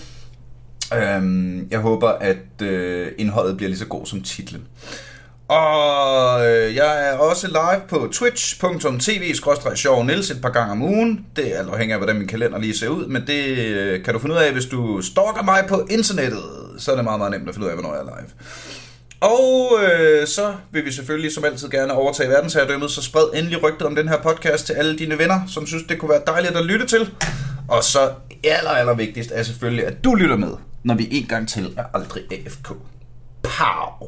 Jeg håber, at indholdet bliver lige så god som titlen. Og jeg er også live på twitch.tv/sjovniels et par gange om ugen. Det er alt afhængigt af, hvordan min kalender lige ser ud, men det kan du finde ud af, hvis du stalker mig på internettet. Så er det meget nemt at finde ud af, hvornår jeg er live. Og så vil vi selvfølgelig som altid gerne overtage verdensherredømmet, så spred endelig rygtet om den her podcast til alle dine venner, som synes, det kunne være dejligt at lytte til. Og så aller vigtigst er selvfølgelig, at du lytter med, når vi en gang til er aldrig AFK. Pow!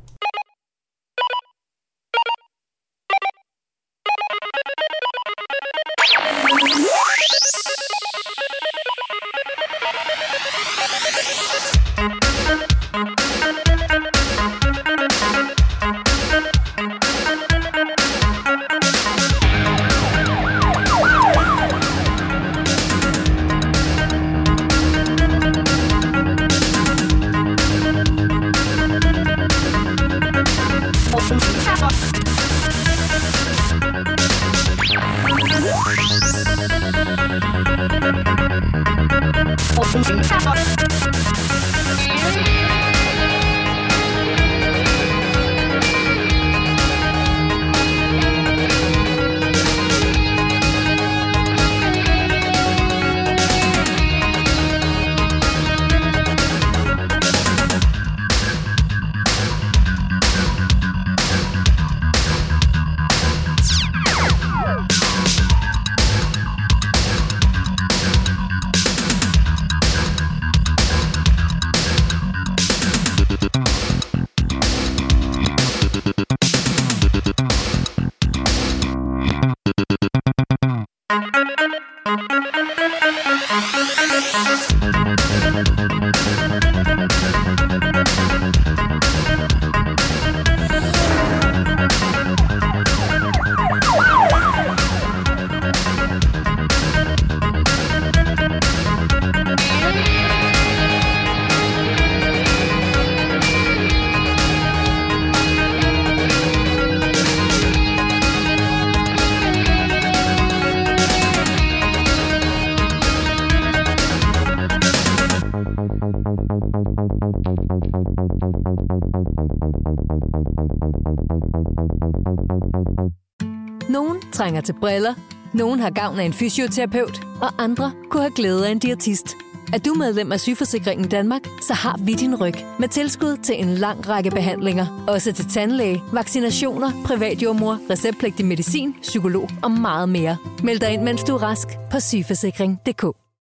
Nogen trænger til briller, nogen har gavn af en fysioterapeut, og andre kunne have glæde af en diætist. Er du medlem af Sygeforsikringen Danmark, så har vi din ryg. Med tilskud til en lang række behandlinger. Også til tandlæge, vaccinationer, privatjordmor, receptpligtig medicin, psykolog og meget mere. Meld dig ind, mens du er rask på sygeforsikring.dk.